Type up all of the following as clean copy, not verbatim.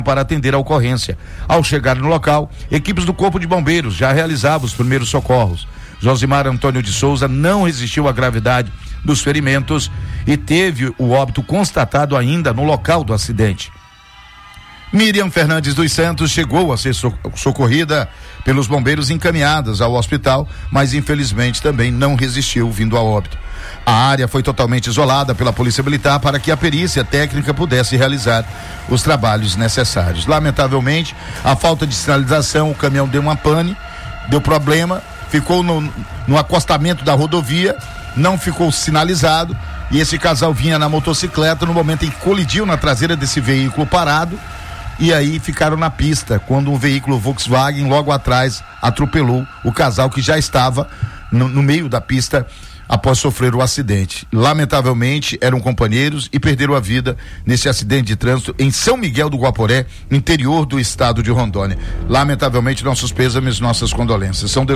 para atender a ocorrência. Ao chegar no local, equipes do Corpo de Bombeiros já realizavam os primeiros socorros. Josimar Antônio de Souza não resistiu à gravidade dos ferimentos e teve o óbito constatado ainda no local do acidente. Miriam Fernandes dos Santos chegou a ser socorrida pelos bombeiros encaminhadas ao hospital, mas infelizmente também não resistiu, vindo a óbito. A área foi totalmente isolada pela Polícia Militar para que a perícia técnica pudesse realizar os trabalhos necessários. Lamentavelmente, a falta de sinalização, o caminhão deu uma pane, deu problema, ficou no acostamento da rodovia, não ficou sinalizado, e esse casal vinha na motocicleta no momento em que colidiu na traseira desse veículo parado, e aí ficaram na pista quando um veículo Volkswagen logo atrás atropelou o casal que já estava no meio da pista após sofrer o acidente. Lamentavelmente eram companheiros e perderam a vida nesse acidente de trânsito em São Miguel do Guaporé, interior do estado de Rondônia. Lamentavelmente, nossos pêsames, nossas condolências. São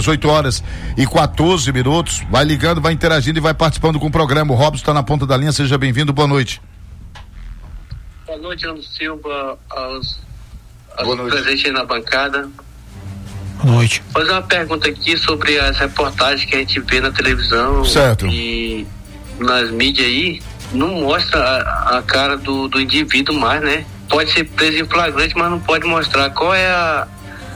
18h14. Vai ligando, vai interagindo e vai participando com o programa. O Robson está na ponta da linha, seja bem-vindo, boa noite. Boa noite, Ana Silva, aos presentes aí na bancada. Boa noite. Fazer uma pergunta aqui sobre as reportagens que a gente vê na televisão. Certo. E nas mídias aí, não mostra a cara do indivíduo mais, né? Pode ser preso em flagrante, mas não pode mostrar. Qual é a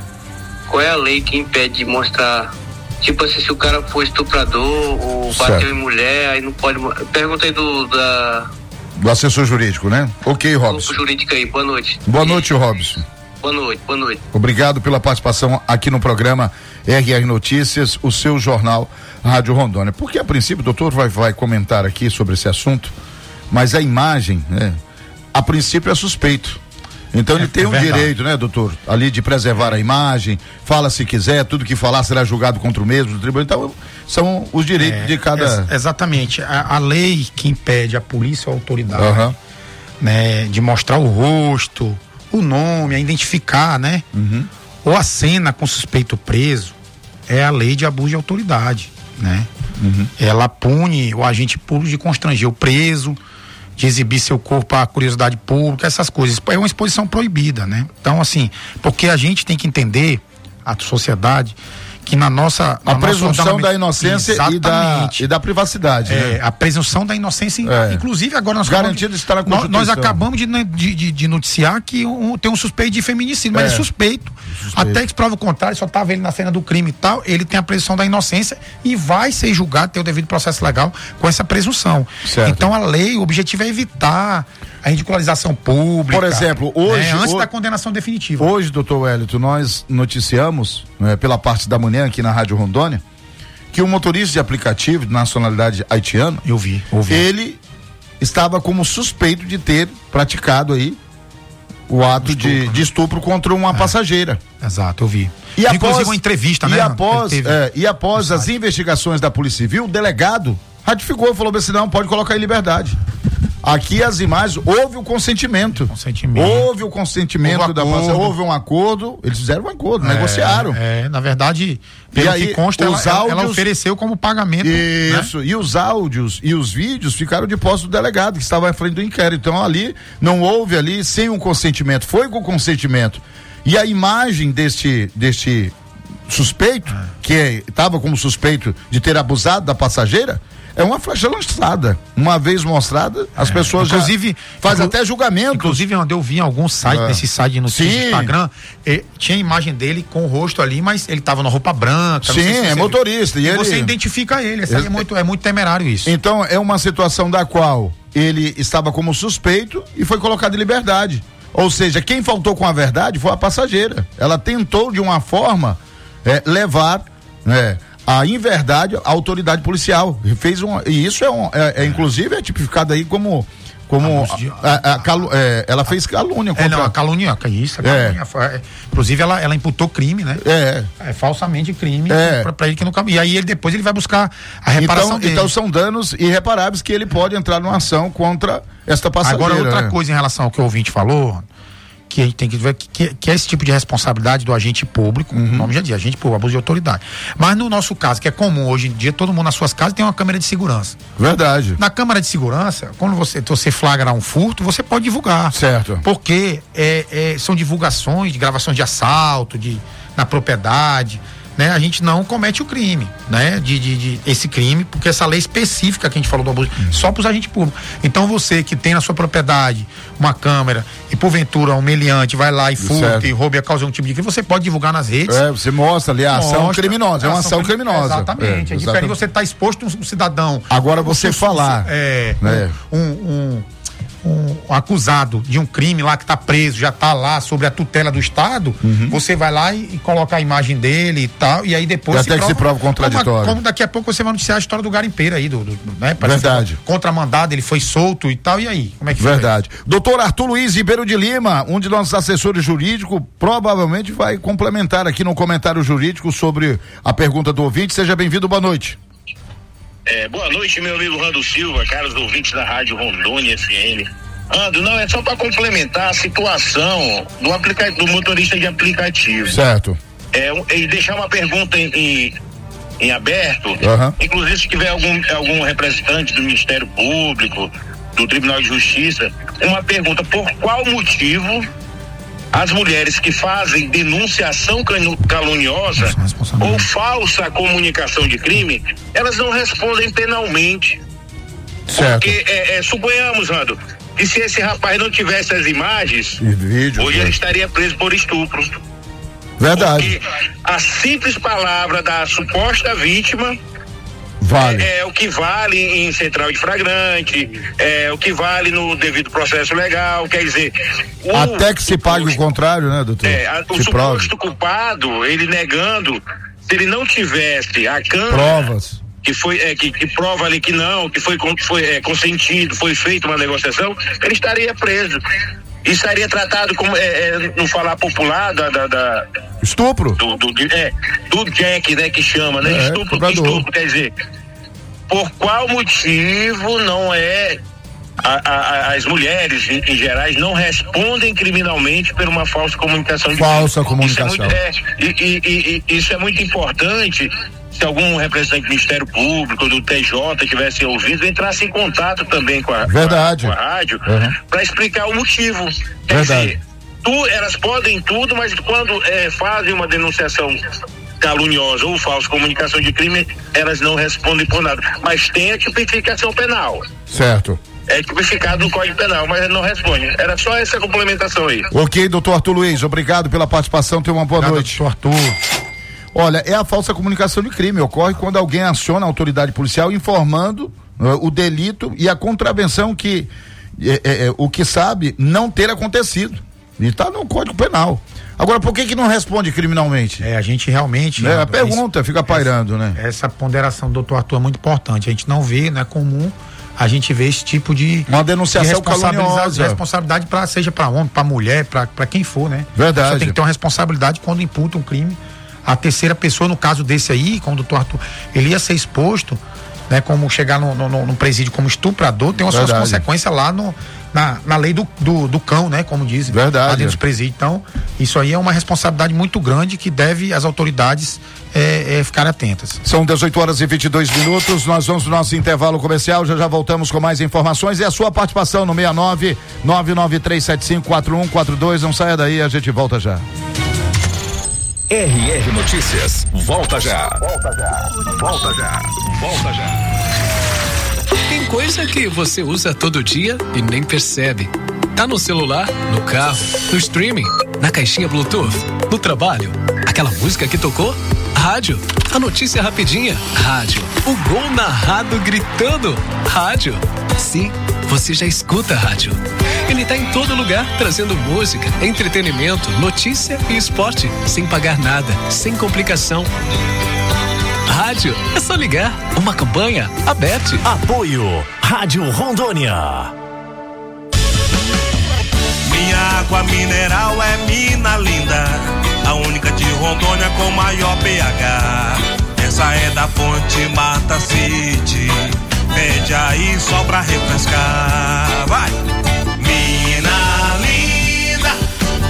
lei que impede de mostrar? Tipo assim, se o cara for estuprador ou bateu em mulher, aí não pode. Pergunta aí do assessor jurídico, né? Ok, Robson. Jurídico aí, boa noite. Boa noite, Robson. Boa noite. Obrigado pela participação aqui no programa RR Notícias, o seu jornal Rádio Rondônia. Porque a princípio o doutor vai comentar aqui sobre esse assunto, mas a imagem, né, a princípio é suspeito. Então ele tem um direito, né, doutor, ali de preservar a imagem, fala se quiser, tudo que falar será julgado contra o mesmo do tribunal. Então são os direitos de cada... Exatamente. A lei que impede a polícia ou a autoridade, né, de mostrar o rosto, o nome, a identificar, né? Ou a cena com suspeito preso, é a lei de abuso de autoridade, né? Ela pune o agente público de constranger o preso, de exibir seu corpo à curiosidade pública, essas coisas. É uma exposição proibida, né? Então, assim, porque a gente tem que entender, a sociedade, que na nossa... A presunção da inocência e da privacidade, né? A presunção da inocência, inclusive agora nós garantido está na Constituição. Nós acabamos de noticiar que tem um suspeito de feminicídio, mas é suspeito. Até que se prova o contrário, só estava ele na cena do crime e tal, ele tem a presunção da inocência e vai ser julgado, ter o devido processo legal com essa presunção. Certo. Então a lei, o objetivo é evitar a ridicularização pública. Por exemplo, hoje... antes da condenação definitiva. Hoje, doutor Wellington, nós noticiamos, pela parte da manhã aqui na Rádio Rondônia, que um motorista de aplicativo de nacionalidade haitiana, ouvi. Ele estava como suspeito de ter praticado aí o ato de estupro contra uma passageira. Exato, eu vi. E inclusive uma entrevista, né? E após as investigações da Polícia Civil, o delegado ratificou, falou assim, não, pode colocar em liberdade. Aqui as imagens, houve o consentimento. Houve o consentimento da passageira, houve um acordo, eles fizeram um acordo, negociaram. Na verdade, pelo que consta, ela ofereceu como pagamento. Isso, né? E os áudios e os vídeos ficaram de posse do delegado, que estava à frente do inquérito. Então ali, não houve ali sem um consentimento, foi com consentimento. E a imagem deste suspeito, que estava como suspeito de ter abusado da passageira, é uma flecha lançada. Uma vez mostrada, as pessoas inclusive, faz até julgamento. Inclusive, onde eu vi em algum site, nesse site de notícias do Instagram, tinha a imagem dele com o rosto ali, mas ele estava na roupa branca. Sim, é motorista. E você identifica ele. É muito temerário isso. Então, é uma situação da qual ele estava como suspeito e foi colocado em liberdade. Ou seja, quem faltou com a verdade foi a passageira. Ela tentou, de uma forma, levar, a inverdade a autoridade policial. E isso inclusive é tipificado aí como ela fez calúnia contra... a calúnia, isso, inclusive ela imputou crime, né? Falsamente crime para ele que não cabe. E aí depois ele vai buscar a reparação dele. Então são danos irreparáveis que ele pode entrar numa ação contra esta passageira. Agora outra coisa em relação ao que o ouvinte falou, que a gente tem que ver que é esse tipo de responsabilidade do agente público, o nome já diz, agente público, abuso de autoridade. Mas no nosso caso, que é comum hoje em dia, todo mundo nas suas casas tem uma câmera de segurança. Verdade. Na câmera de segurança, quando você flagra um furto, você pode divulgar. Certo. Porque são divulgações de gravações de assalto, na propriedade, né? A gente não comete o crime, né? Esse crime, porque essa lei específica que a gente falou do abuso, só para os agentes públicos. Então você que tem na sua propriedade uma câmera e porventura um meliante vai lá e furta e rouba e causa um tipo de crime, você pode divulgar nas redes. Você mostra ali a ação criminosa, é uma ação criminosa. Exatamente. É diferente você estar exposto um cidadão. Agora você falar. Um acusado de um crime lá que está preso, já está lá sobre a tutela do Estado, você vai lá e coloca a imagem dele e tal, e aí depois até que se prova contraditório. Como daqui a pouco você vai noticiar a história do garimpeiro aí, né? Verdade. Contramandado, ele foi solto e tal, e aí? Como é que Verdade. Doutor Arthur Luiz Ribeiro de Lima, um de nossos assessores jurídicos, provavelmente vai complementar aqui no comentário jurídico sobre a pergunta do ouvinte. Seja bem-vindo, boa noite. Boa noite, meu amigo Rando Silva, caros ouvintes da Rádio Rondônia FM. Rando, não, é só para complementar a situação do motorista de aplicativo. Certo. E deixar uma pergunta em aberto. Inclusive, se tiver algum representante do Ministério Público, do Tribunal de Justiça, uma pergunta: por qual motivo as mulheres que fazem denunciação caluniosa ou falsa comunicação de crime, elas não respondem penalmente? Certo. Porque, suponhamos, Rando, que se esse rapaz não tivesse as imagens, hoje ele estaria preso por estupro. Verdade. Porque a simples palavra da suposta vítima vale. É o que vale em central de flagrante, é o que vale no devido processo legal, quer dizer... Até que se pague o contrário, né, doutor? O suposto culpado, ele negando, se ele não tivesse a câmera... Provas. Que foi, que prova ali que não, que foi consentido, foi feita uma negociação, ele estaria preso. E estaria tratado como, no falar popular, estupro. Do Jack, né, que chama, né? Estupro, quer dizer, por qual motivo não as mulheres, em geral, não respondem criminalmente por uma falsa comunicação? Comunicação. Isso é muito importante. Se algum representante do Ministério Público, do TJ tivesse ouvido, entrasse em contato também com a rádio para explicar o motivo. Quer dizer, elas podem tudo, mas quando fazem uma denunciação caluniosa ou falsa comunicação de crime, elas não respondem por nada. Mas tem a tipificação penal. Certo. É tipificado no Código Penal, mas não responde. Era só essa complementação aí. Ok, doutor Arthur Luiz, obrigado pela participação, tenha uma boa noite. Doutor Arthur. Olha, a falsa comunicação de crime ocorre quando alguém aciona a autoridade policial informando o delito e a contravenção que o que sabe não ter acontecido. E está no Código Penal. Agora, por que não responde criminalmente? A gente realmente... a pergunta fica pairando, né? Essa ponderação do doutor Arthur é muito importante. A gente não vê, não é comum a gente ver esse tipo de... Uma denunciação caluniosa. Responsabilidade seja para homem, para mulher, para quem for, né? Verdade. Você tem que ter uma responsabilidade quando imputa um crime. A terceira pessoa, no caso desse aí, como o doutor Arthur, ele ia ser exposto, né? Como chegar no presídio como estuprador, tem as suas consequências lá na lei do cão, né? Como dizem. Verdade. Lá dentro dos presídios. Então, isso aí é uma responsabilidade muito grande que deve as autoridades ficarem atentas. São 18h22, nós vamos pro nosso intervalo comercial, já voltamos com mais informações e a sua participação no 69-993754142, não saia daí, a gente volta já. RR Notícias, volta já. Tem coisa que você usa todo dia e nem percebe. Tá no celular, no carro, no streaming, na caixinha Bluetooth, no trabalho. Aquela música que tocou? Rádio. A notícia rapidinha? Rádio. O gol narrado gritando? Rádio. Sim, você já escuta rádio. Ele tá em todo lugar, trazendo música, entretenimento, notícia e esporte, sem pagar nada, sem complicação. Rádio, é só ligar. Uma campanha aberta. Apoio Rádio Rondônia. Minha água mineral é mina linda, a única de Rondônia com maior pH. Essa é da fonte Mata City, pede aí só pra refrescar. Vai! Mina linda,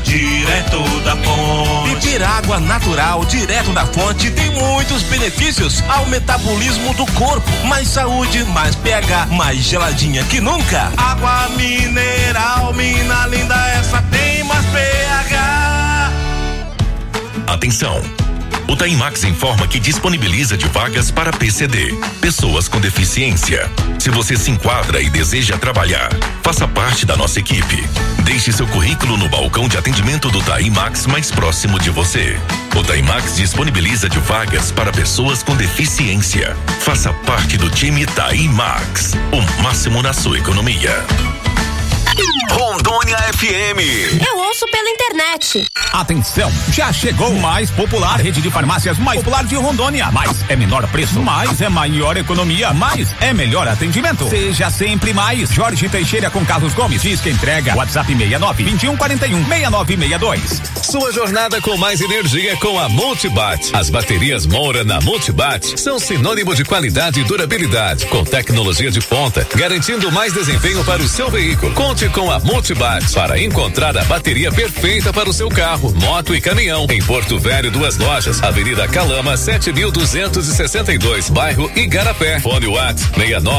direto da fonte. Beber água natural direto da fonte tem muitos benefícios ao metabolismo do corpo. Mais saúde, mais pH, mais geladinha que nunca. Água mineral, mina linda, essa tem mais pH. Atenção! O Taimax informa que disponibiliza de vagas para PCD, pessoas com deficiência. Se você se enquadra e deseja trabalhar, faça parte da nossa equipe. Deixe seu currículo no balcão de atendimento do Taimax mais próximo de você. O Taimax disponibiliza de vagas para pessoas com deficiência. Faça parte do time Taimax, o máximo na sua economia. Rondônia FM. Eu ouço pela internet. Atenção, já chegou mais popular, rede de farmácias mais popular de Rondônia. Mais é menor preço, mais é maior economia, mais é melhor atendimento. Seja sempre mais. Jorge Teixeira com Carlos Gomes. Diz que entrega. WhatsApp 69-2141-6962. Sua jornada com mais energia com a Multibat. As baterias Moura na Multibat são sinônimo de qualidade e durabilidade, com tecnologia de ponta, garantindo mais desempenho para o seu veículo. Conte com a Multibat para encontrar a bateria perfeita para o seu carro, moto e caminhão. Em Porto Velho, 2 lojas, Avenida Calama, 7262, bairro Igarapé. Fone WhatsApp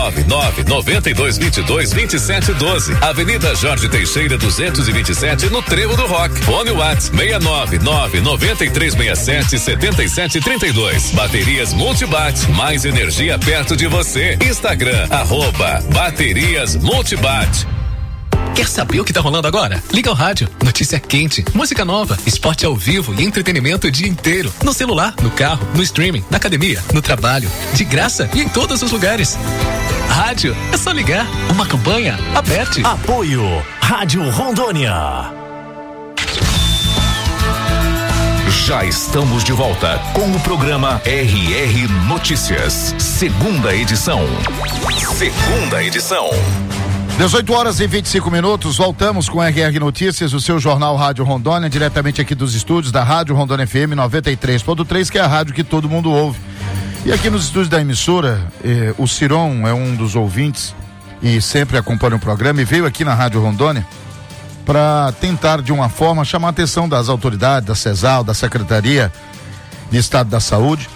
699-9222-2712. Avenida Jorge Teixeira, 227, no Trevo do Rock. Fone WhatsApp 699-9367-7732. Baterias Multibat, mais energia perto de você. Instagram, @Baterias Multibat. Quer saber o que tá rolando agora? Liga ao rádio. Notícia quente, música nova, esporte ao vivo e entretenimento o dia inteiro. No celular, no carro, no streaming, na academia, no trabalho. De graça e em todos os lugares. Rádio, é só ligar. Uma campanha, aperte. Apoio Rádio Rondônia. Já estamos de volta com o programa RR Notícias, segunda edição. 18h25, voltamos com RR Notícias, o seu jornal Rádio Rondônia, diretamente aqui dos estúdios da Rádio Rondônia FM 93.3, que é a rádio que todo mundo ouve. E aqui nos estúdios da emissora, o Ciron é um dos ouvintes e sempre acompanha o programa e veio aqui na Rádio Rondônia para tentar de uma forma chamar a atenção das autoridades, da CESAL, da Secretaria de Estado da Saúde,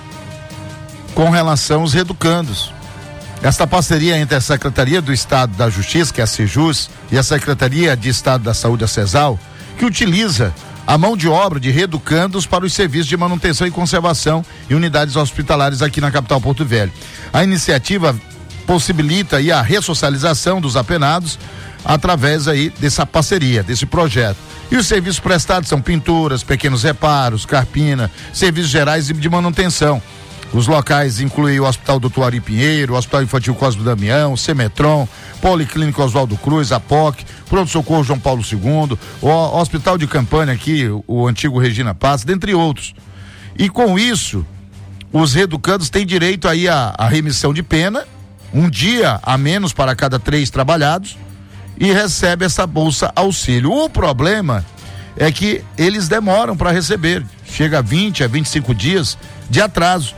com relação aos reeducandos. Esta parceria entre a Secretaria do Estado da Justiça, que é a Sejus, e a Secretaria de Estado da Saúde, a CESAL, que utiliza a mão de obra de reeducandos para os serviços de manutenção e conservação e unidades hospitalares aqui na capital Porto Velho. A iniciativa possibilita aí a ressocialização dos apenados através aí dessa parceria, desse projeto. E os serviços prestados são pinturas, pequenos reparos, carpina, serviços gerais de manutenção. Os locais incluem o Hospital Doutor Ari Pinheiro, o Hospital Infantil Cosme Damião, Semetron, Policlínica Oswaldo Cruz, a POC, Pronto-Socorro João Paulo II, o Hospital de Campanha aqui, o antigo Regina Paz, dentre outros. E com isso, os reeducandos têm direito aí à remissão de pena, um dia a menos para cada 3 trabalhados, e recebe essa bolsa auxílio. O problema é que eles demoram para receber, chega a 20 a 25 dias de atraso.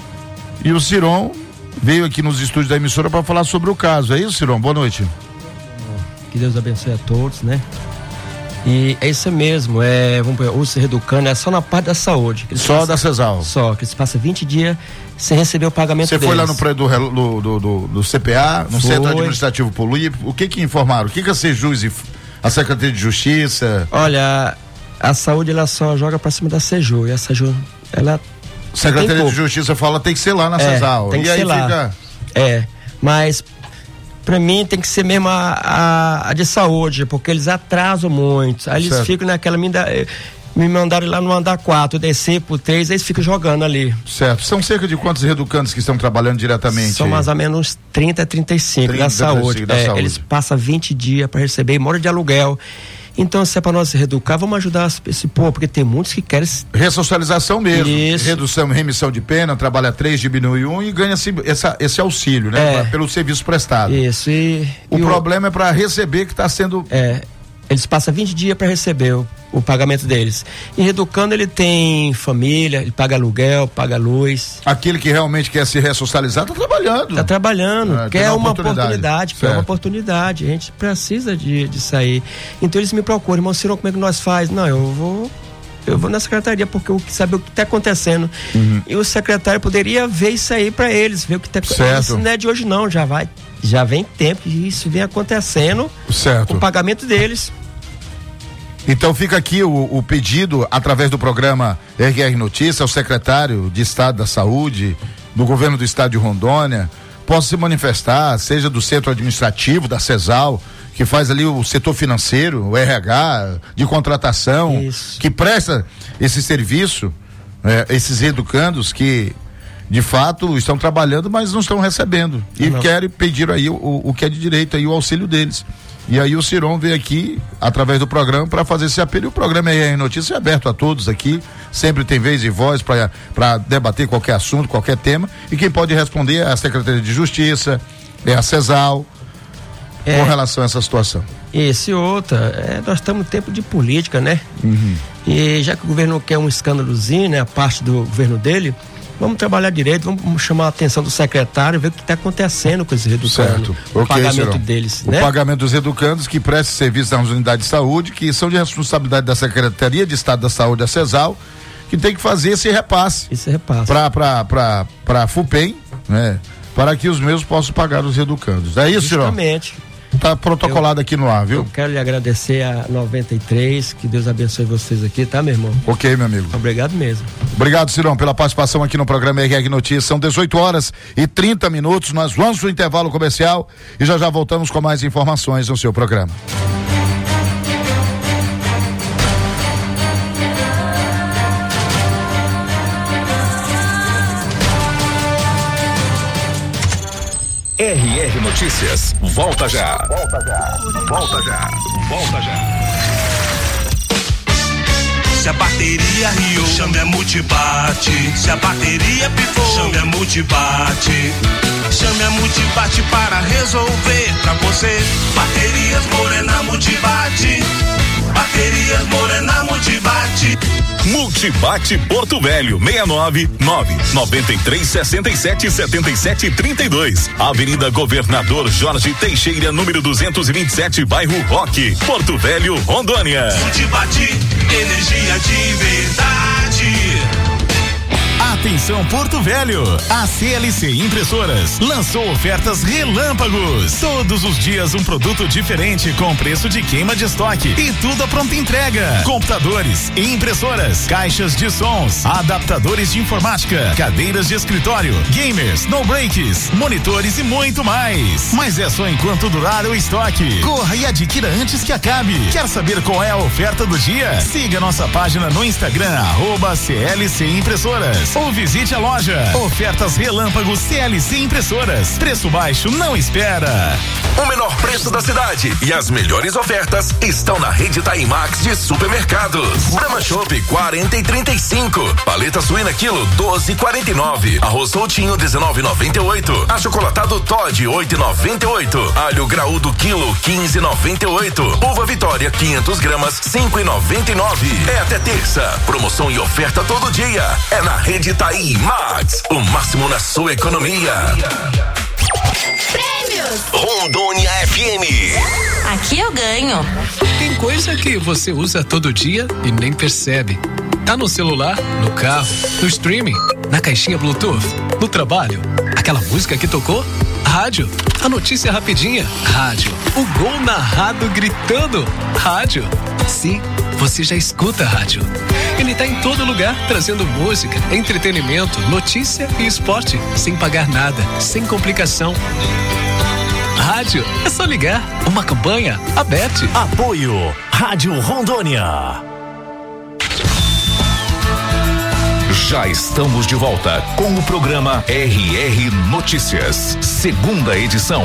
E o Ciron veio aqui nos estúdios da emissora para falar sobre o caso. É isso, Ciron? Boa noite. Que Deus abençoe a todos, né? E é isso mesmo, o se reeducando é só na parte da saúde. Só da CESAL? Só, que eles passam 20 dias sem receber o pagamento deles. Você foi lá no prédio do CPA, no Centro Administrativo Poluí, o que informaram? O que a Sejus e a Secretaria de Justiça? Olha, a saúde ela só joga pra cima da Sejus, e a Sejus, ela... Secretaria de Justiça fala tem que ser lá na CESAL. Tem que ser lá. Mas pra mim tem que ser mesmo a de saúde, porque eles atrasam muito. Aí eles ficam naquela... Me mandaram lá no andar 4, descer pro 3, eles ficam jogando ali. Certo. São cerca de quantos reeducandos que estão trabalhando diretamente? São mais ou menos 30 a 35 da saúde. Eles passam 20 dias para receber e moram de aluguel. Então, se é para nós reeducar, vamos ajudar esse povo, porque tem muitos que querem... Ressocialização mesmo. Isso. Redução, remissão de pena, trabalha 3, diminui 1 e ganha esse auxílio, né? Pelo serviço prestado. Isso. O problema é para receber que está sendo... Eles passam 20 dias para receber. o pagamento deles. E Reeducando, ele tem família, ele paga aluguel, paga luz. Aquele que realmente quer se ressocializar está trabalhando. Está trabalhando, quer uma oportunidade. Quer uma oportunidade. A gente precisa de sair. Então eles me procuram, irmão Cirão, como é que nós faz? Não, eu vou na secretaria porque eu saber o que está acontecendo. E o secretário poderia ver isso aí para eles, ver o que está acontecendo. Isso não é de hoje não, já vem tempo e isso vem acontecendo. Certo. O pagamento deles. Então fica aqui o pedido através do programa RR Notícia ao secretário de Estado da Saúde do governo do estado de Rondônia, possa se manifestar, seja do centro administrativo, da CESAL, que faz ali o setor financeiro, o RH, de contratação, que presta esse serviço, esses educandos que de fato estão trabalhando, mas não estão recebendo e querem pedir aí o que é de direito aí, o auxílio deles. E aí o Cirão veio aqui através do programa para fazer esse apelo. E o programa RR Notícia é aberto a todos aqui, sempre tem vez e voz para debater qualquer assunto, qualquer tema, e quem pode responder é a Secretaria de Justiça, é a CESAL, com relação a essa situação. Esse outra, nós estamos em tempo de política, né? E já que o governo quer um escândalozinho, né? A parte do governo dele, vamos trabalhar direito, vamos chamar a atenção do secretário, ver o que está acontecendo com esses educandos, o pagamento deles, né? O pagamento dos educandos que prestam serviço nas unidades de saúde, que são de responsabilidade da Secretaria de Estado da Saúde, a CESAL, que tem que fazer esse repasse. Para a FUPEM, né? Para que os mesmos possam pagar os educandos. É isso, Cirão? Justamente. Tá protocolado aqui no ar, viu? Eu quero lhe agradecer a 93, que Deus abençoe vocês aqui, tá, meu irmão? Ok, meu amigo. Obrigado mesmo. Obrigado, Cirão, pela participação aqui no programa RR Notícias. São 18h30. Nós vamos pro intervalo comercial e já voltamos com mais informações no seu programa. RR Notícias, volta já. Se a bateria riu, chame a Multibate. Se a bateria pifou, chame a Multibate. Chame a Multibate para resolver pra você. Baterias Morena Multibate. Baterias Morena Multibate. Multibate Porto Velho, 699-9367-7732. Avenida Governador Jorge Teixeira, número 227, bairro Roque, Porto Velho, Rondônia. Multibate, energia de verdade. Atenção Porto Velho, a CLC Impressoras lançou ofertas relâmpagos. Todos os dias um produto diferente com preço de queima de estoque e tudo a pronta entrega. Computadores, impressoras, caixas de sons, adaptadores de informática, cadeiras de escritório, gamers, no breaks, monitores e muito mais. Mas é só enquanto durar o estoque. Corra e adquira antes que acabe. Quer saber qual é a oferta do dia? Siga nossa página no Instagram, @CLC Impressoras. Ou visite a loja. Ofertas relâmpagos CLC Impressoras. Preço baixo não espera. O menor preço da cidade e as melhores ofertas estão na rede Taimax de supermercados. Brahma Chopp 40,35. Paleta suína quilo 12,49. Arroz soltinho 19,98. Achocolatado Toddy 8,98. Alho graúdo quilo 15,98. Uva Vitória 500 gramas 5,99. É até terça. Promoção e oferta todo dia. É na rede Taimax. O máximo na sua economia. Prêmios Rondônia FM. Aqui eu ganho. Tem coisa que você usa todo dia e nem percebe. Tá no celular, no carro, no streaming, na caixinha Bluetooth, no trabalho. Aquela música que tocou? Rádio. A notícia rapidinha? Rádio. O gol narrado gritando? Rádio. Sim, você já escuta rádio. Ele tá em todo lugar, trazendo música, entretenimento, notícia e esporte, sem pagar nada, sem complicação. Rádio, é só ligar. Uma campanha aberta. Apoio Rádio Rondônia. Já estamos de volta com o programa RR Notícias, segunda edição.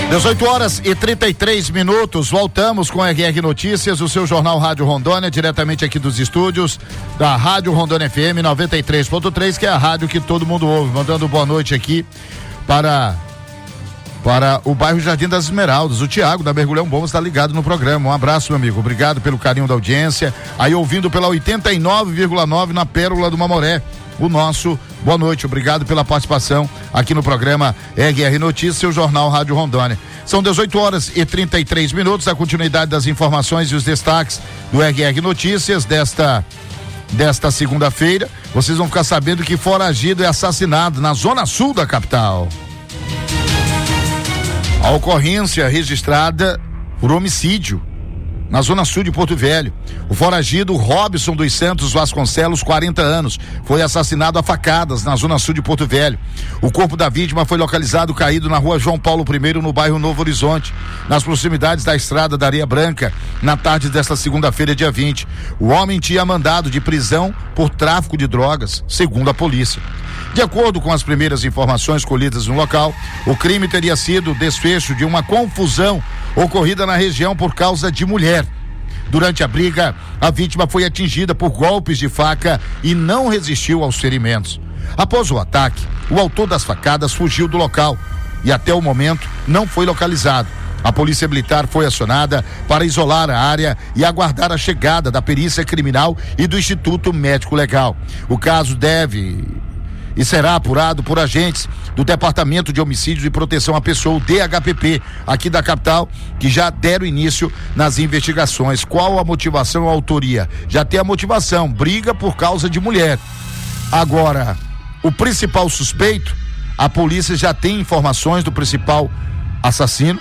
18h33, voltamos com a RR Notícias, o seu jornal Rádio Rondônia, diretamente aqui dos estúdios da Rádio Rondônia FM 93.3, que é a rádio que todo mundo ouve. Mandando boa noite aqui para o bairro Jardim das Esmeraldas. O Tiago da Mergulhão Bom está ligado no programa. Um abraço, meu amigo. Obrigado pelo carinho da audiência. Aí ouvindo pela 89,9 na Pérola do Mamoré. O nosso boa noite, obrigado pela participação aqui no programa RR Notícias, seu jornal Rádio Rondônia. São 18h33, a continuidade das informações e os destaques do RR Notícias desta segunda-feira. Vocês vão ficar sabendo que foragido é assassinado na zona sul da capital. A ocorrência registrada por homicídio na zona sul de Porto Velho. O foragido Robson dos Santos Vasconcelos, 40 anos, foi assassinado a facadas na zona sul de Porto Velho. O corpo da vítima foi localizado caído na rua João Paulo I, no bairro Novo Horizonte, nas proximidades da estrada da Areia Branca, na tarde desta segunda-feira, dia 20. O homem tinha mandado de prisão por tráfico de drogas, segundo a polícia. De acordo com as primeiras informações colhidas no local, o crime teria sido desfecho de uma confusão ocorrida na região por causa de mulher. Durante a briga, a vítima foi atingida por golpes de faca e não resistiu aos ferimentos. Após o ataque, o autor das facadas fugiu do local e até o momento não foi localizado. A polícia militar foi acionada para isolar a área e aguardar a chegada da perícia criminal e do Instituto Médico Legal. O caso deve e será apurado por agentes do Departamento de Homicídios e Proteção à Pessoa, o DHPP, aqui da capital, que já deram início nas investigações. Qual a motivação ou a autoria? Já tem a motivação, briga por causa de mulher. Agora, o principal suspeito, a polícia já tem informações do principal assassino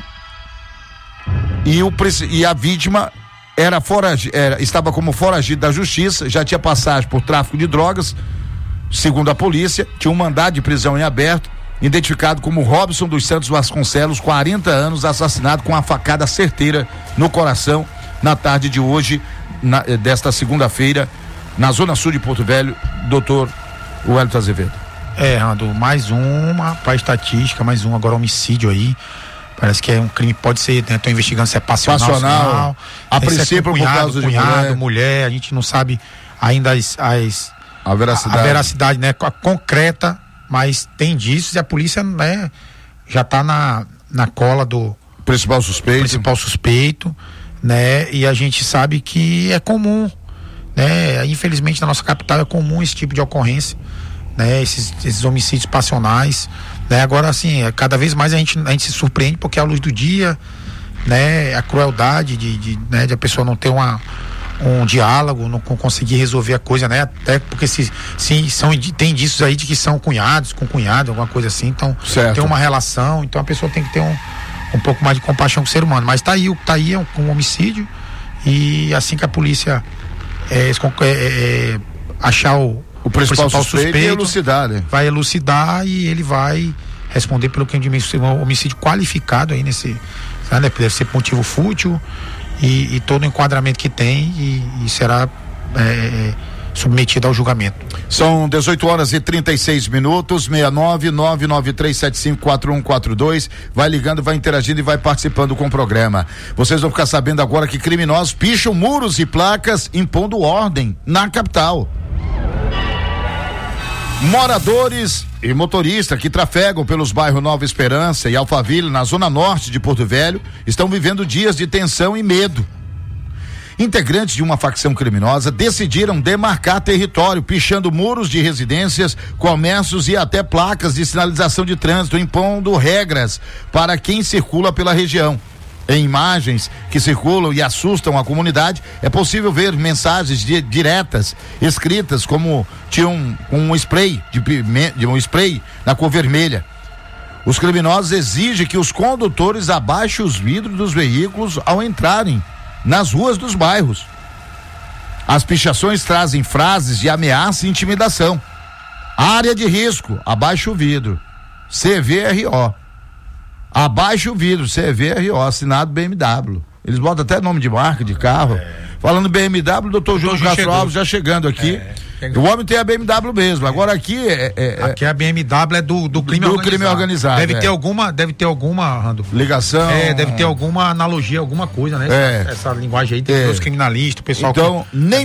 e a vítima estava como foragido da justiça, já tinha passagem por tráfico de drogas. Segundo a polícia, tinha um mandado de prisão em aberto, identificado como Robson dos Santos Vasconcelos, 40 anos, assassinado com uma facada certeira no coração na tarde de hoje, desta segunda-feira, na zona sul de Porto Velho. Doutor Wellington Azevedo. Rando, mais uma para estatística, mais um agora homicídio aí. Parece que é um crime, pode ser, né? Estou investigando se é passional. A princípio, por causa de mulher, a gente não sabe ainda a veracidade, né, concreta, mas tem indícios e a polícia, né, já está na cola do principal suspeito, né, e a gente sabe que é comum, né, infelizmente na nossa capital é comum esse tipo de ocorrência, né, esses homicídios passionais, né, agora assim, cada vez mais a gente se surpreende porque é a luz do dia, né, a crueldade de a pessoa não ter um diálogo, não conseguir resolver a coisa, né? Até porque tem indícios aí de que são cunhados, com cunhado, alguma coisa assim, então tem uma relação, então a pessoa tem que ter um pouco mais de compaixão com o ser humano, mas tá aí um homicídio e assim que a polícia achar o principal suspeito elucidar, né? Vai elucidar e ele vai responder pelo que um homicídio qualificado aí nesse, né? Deve ser motivo fútil e todo o enquadramento que tem e será submetido ao julgamento. São 18h36, 69-993754142. Vai ligando, vai interagindo e vai participando com o programa. Vocês vão ficar sabendo agora que criminosos picham muros e placas impondo ordem na capital. Moradores e motoristas que trafegam pelos bairros Nova Esperança e Alphaville, na zona norte de Porto Velho, estão vivendo dias de tensão e medo. Integrantes de uma facção criminosa decidiram demarcar território, pichando muros de residências, comércios e até placas de sinalização de trânsito, impondo regras para quem circula pela região. Em imagens que circulam e assustam a comunidade, é possível ver mensagens diretas escritas como tinham um spray um spray na cor vermelha. Os criminosos exigem que os condutores abaixem os vidros dos veículos ao entrarem nas ruas dos bairros. As pichações trazem frases de ameaça e intimidação. Área de risco, abaixa o vidro. CVRO. Abaixa o vidro, CVRO, assinado BMW. Eles botam até nome de marca de carro. Falando BMW, doutor Júnior Castro Alves já chegando aqui. O homem tem a BMW mesmo. Agora aqui aqui a BMW é do crime organizado. Crime organizado. Deve ter alguma, Rando, ligação. Deve ter alguma analogia, alguma coisa, né? Essa linguagem aí tem os criminalistas, o pessoal. Então, nem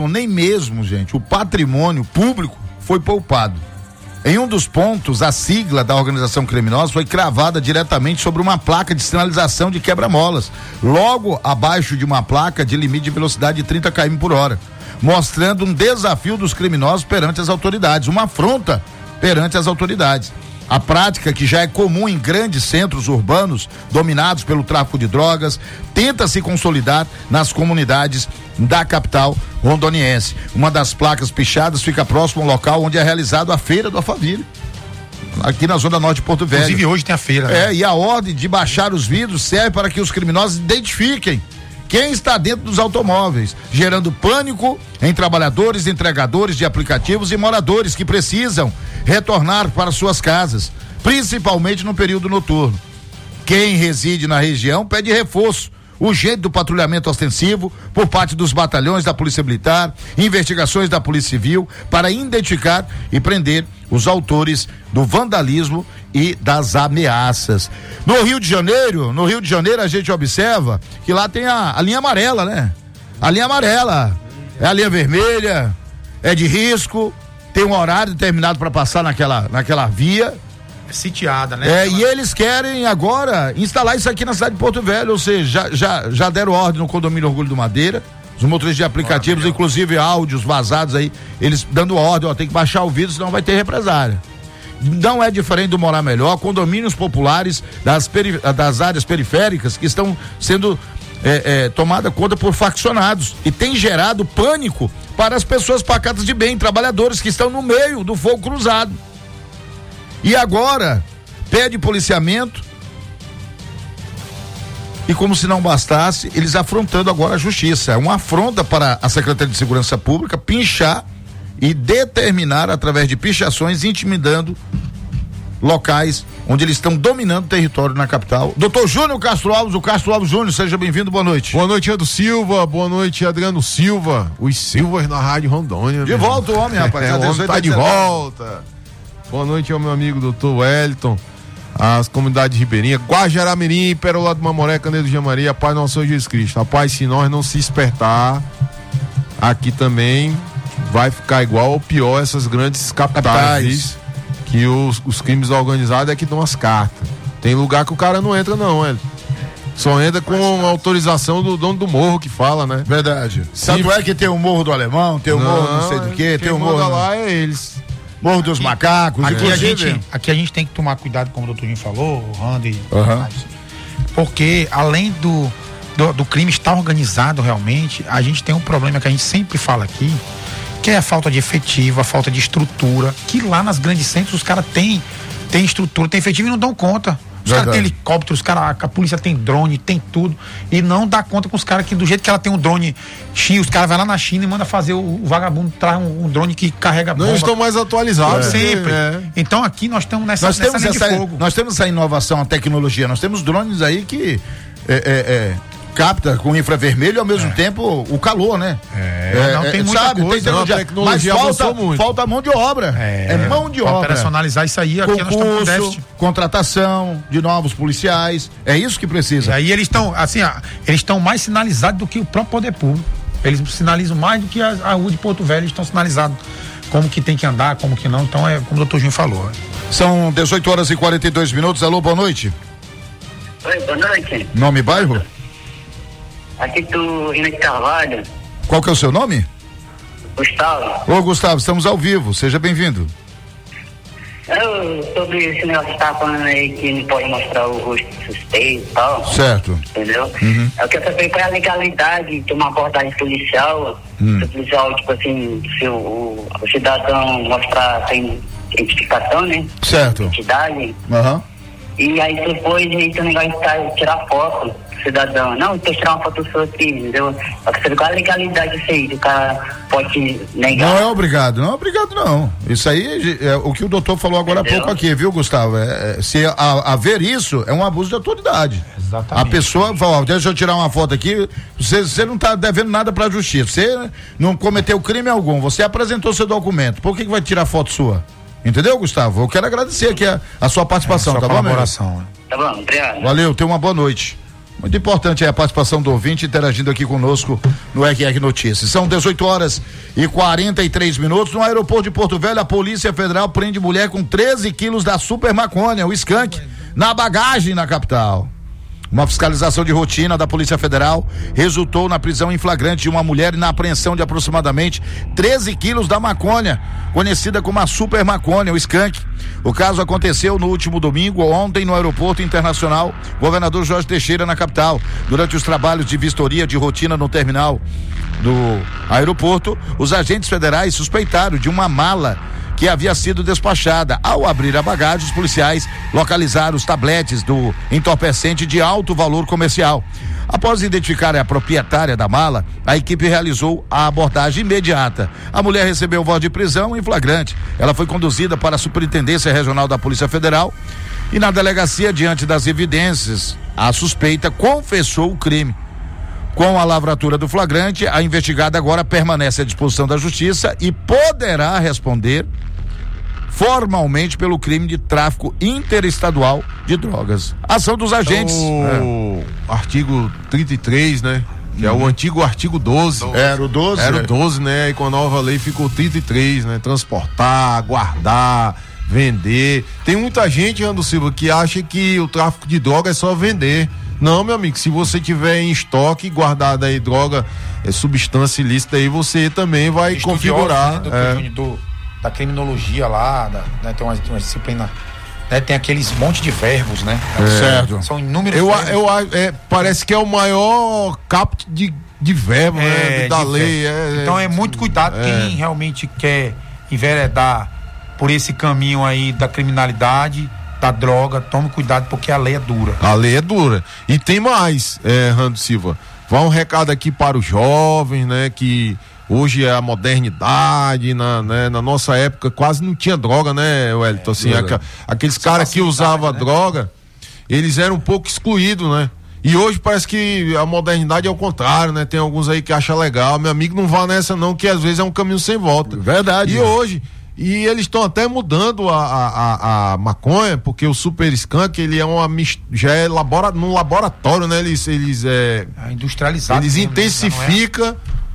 mesmo, gente, o patrimônio público foi poupado. Em um dos pontos, a sigla da organização criminosa foi cravada diretamente sobre uma placa de sinalização de quebra-molas, logo abaixo de uma placa de limite de velocidade de 30 km por hora, mostrando um desafio dos criminosos perante as autoridades, uma afronta perante as autoridades. A prática, que já é comum em grandes centros urbanos dominados pelo tráfico de drogas, tenta se consolidar nas comunidades da capital rondoniense. Uma das placas pichadas fica próximo ao local onde é realizada a Feira do Alphaville, aqui na zona norte de Porto Velho. Inclusive hoje tem a feira, né? E a ordem de baixar os vidros serve para que os criminosos identifiquem quem está dentro dos automóveis, gerando pânico em trabalhadores, entregadores de aplicativos e moradores que precisam retornar para suas casas, principalmente no período noturno. Quem reside na região pede reforço urgente do patrulhamento ostensivo por parte dos batalhões da Polícia Militar, investigações da Polícia Civil para identificar e prender os autores do vandalismo e das ameaças. No Rio de Janeiro a gente observa que lá tem a linha amarela, né? A linha amarela é a linha vermelha, é de risco, tem um horário determinado para passar naquela via. É sitiada, né? E eles querem agora instalar isso aqui na cidade de Porto Velho, ou seja, já deram ordem no condomínio Orgulho do Madeira, os motoristas de aplicativos, inclusive áudios vazados aí, eles dando ordem, tem que baixar o vidro, senão vai ter represália. Não é diferente do Morar Melhor, condomínios populares das áreas periféricas que estão sendo tomada conta por faccionados e tem gerado pânico para as pessoas pacatas de bem, trabalhadores que estão no meio do fogo cruzado. E agora pede policiamento e, como se não bastasse, eles afrontando agora a justiça. É uma afronta para a Secretaria de Segurança Pública pinchar e determinar através de pichações, intimidando locais onde eles estão dominando o território na capital. Doutor Júnior Castro Alves, o Castro Alves Júnior, seja bem-vindo, boa noite. Boa noite, Edu Silva, boa noite, Adriano Silva, os Silvas na Rádio Rondônia. De volta o homem, rapaz. O homem tá de volta. Boa noite ao meu amigo doutor Wellington, as comunidades ribeirinhas, Guajaramirim, Pérola do Mamoré, Canedo de Maria, Pai Nosso Senhor Jesus Cristo. Rapaz, se nós não se espertar, aqui também vai ficar igual ou pior essas grandes capitais que os crimes organizados é que dão as cartas. Tem lugar que o cara não entra não, Wellington. Só entra com autorização do dono do morro que fala, né? Verdade. Tanto é que tem o Morro do Alemão, tem o Morro não sei do que, tem o Morro lá é eles. Morro dos Macacos. Aqui a gente tem que tomar cuidado, como o doutor Jim falou, o Randy, porque além do crime estar organizado realmente, a gente tem um problema que a gente sempre fala aqui, que é a falta de efetivo, a falta de estrutura, que lá nas grandes centros os caras têm estrutura, tem efetivo e não dão conta. Os caras têm helicópteros, a polícia tem drone, tem tudo, e não dá conta com os caras que do jeito que ela tem um drone X, os caras vão lá na China e manda fazer o vagabundo traz um drone que carrega bomba. Não estão mais atualizados. Sempre. Então aqui nós estamos nessa linha de fogo. Nós temos essa inovação, a tecnologia, nós temos drones aí que capta com infravermelho e ao mesmo tempo o calor, né? Não tem muita coisa. A tecnologia avançou muito. Falta mão de obra. Mão de obra. Operacionalizar isso aí, aqui nós estamos com déficit. Contratação de novos policiais, é isso que precisa. E aí eles estão, assim, eles estão mais sinalizados do que o próprio poder público. Eles sinalizam mais do que a rua de Porto Velho, eles estão sinalizados como que tem que andar, como que não. Então é como o doutor Júnior falou. São 18h42. Alô, boa noite. Oi, boa noite. Nome e bairro? Aqui do Ina de Carvalho. Qual que é o seu nome? Gustavo. Ô, Gustavo, estamos ao vivo, seja bem-vindo. Sobre esse negócio que tá falando aí que não pode mostrar o rosto suspeito e tal. Certo. Entendeu? Eu quero saber qual é a legalidade de uma abordagem policial. Se o policial, tipo assim, se o cidadão mostrar sem identificação, né? Certo. Identidade. E aí depois aí tem o negócio de tirar foto do cidadão. Não, tem que tirar uma foto sua aqui, entendeu? Só que qual a legalidade disso aí? O cara pode negar. Não é obrigado, não. Isso aí é o que o doutor falou agora há pouco aqui, viu, Gustavo? Se haver isso, é um abuso de autoridade. A pessoa fala, deixa eu tirar uma foto aqui, você não está devendo nada para a justiça, você não cometeu crime algum, você apresentou seu documento, por que vai tirar foto sua? Entendeu, Gustavo? Eu quero agradecer aqui a sua participação, sua tá bom, meu? Tá bom, obrigado. Valeu, tenha uma boa noite. Muito importante a participação do ouvinte interagindo aqui conosco no RR Notícias. São 18h43. No aeroporto de Porto Velho, a Polícia Federal prende mulher com 13 quilos da super maconha, o skunk, na bagagem na capital. Uma fiscalização de rotina da Polícia Federal resultou na prisão em flagrante de uma mulher e na apreensão de aproximadamente 13 quilos da maconha, conhecida como a super maconha, o skunk. O caso aconteceu no último domingo, ontem, no Aeroporto Internacional Governador Jorge Teixeira, na capital. Durante os trabalhos de vistoria de rotina no terminal do aeroporto, os agentes federais suspeitaram de uma mala que havia sido despachada. Ao abrir a bagagem, os policiais localizaram os tabletes do entorpecente de alto valor comercial. Após identificar a proprietária da mala, a equipe realizou a abordagem imediata. A mulher recebeu voz de prisão em flagrante. Ela foi conduzida para a Superintendência Regional da Polícia Federal e na delegacia, diante das evidências, a suspeita confessou o crime. Com a lavratura do flagrante, a investigada agora permanece à disposição da justiça e poderá responder formalmente pelo crime de tráfico interestadual de drogas. Ação dos agentes. O artigo 33, né? Que é o antigo artigo 12. Era o 12? Era o 12, né? E com a nova lei ficou 33, né? Transportar, guardar, vender. Tem muita gente, Rando Silva, que acha que o tráfico de droga é só vender. Não, meu amigo, se você tiver em estoque guardada aí droga, substância ilícita aí, você também vai configurar. Da criminologia lá, né, tem uma disciplina, né, tem aqueles monte de verbos, né? Certo. São inúmeros verbos. Parece que é o maior capto de verbo, né, da lei. Então é muito cuidado quem realmente quer enveredar por esse caminho aí da criminalidade, da droga, tome cuidado porque a lei é dura. A lei é dura. E tem mais, Rando Silva, vai um recado aqui para os jovens, né, que hoje é a modernidade, na nossa época quase não tinha droga, né, Wellington? Assim, aqueles caras que usavam droga, eles eram um pouco excluídos, né? E hoje parece que a modernidade é o contrário, né? Tem alguns aí que acham legal. Meu amigo, não vá nessa não, que às vezes é um caminho sem volta. Verdade. E eles estão até mudando a maconha, porque o Super Skunk, ele é já é num laboratório, né? Eles industrializado. Eles intensificam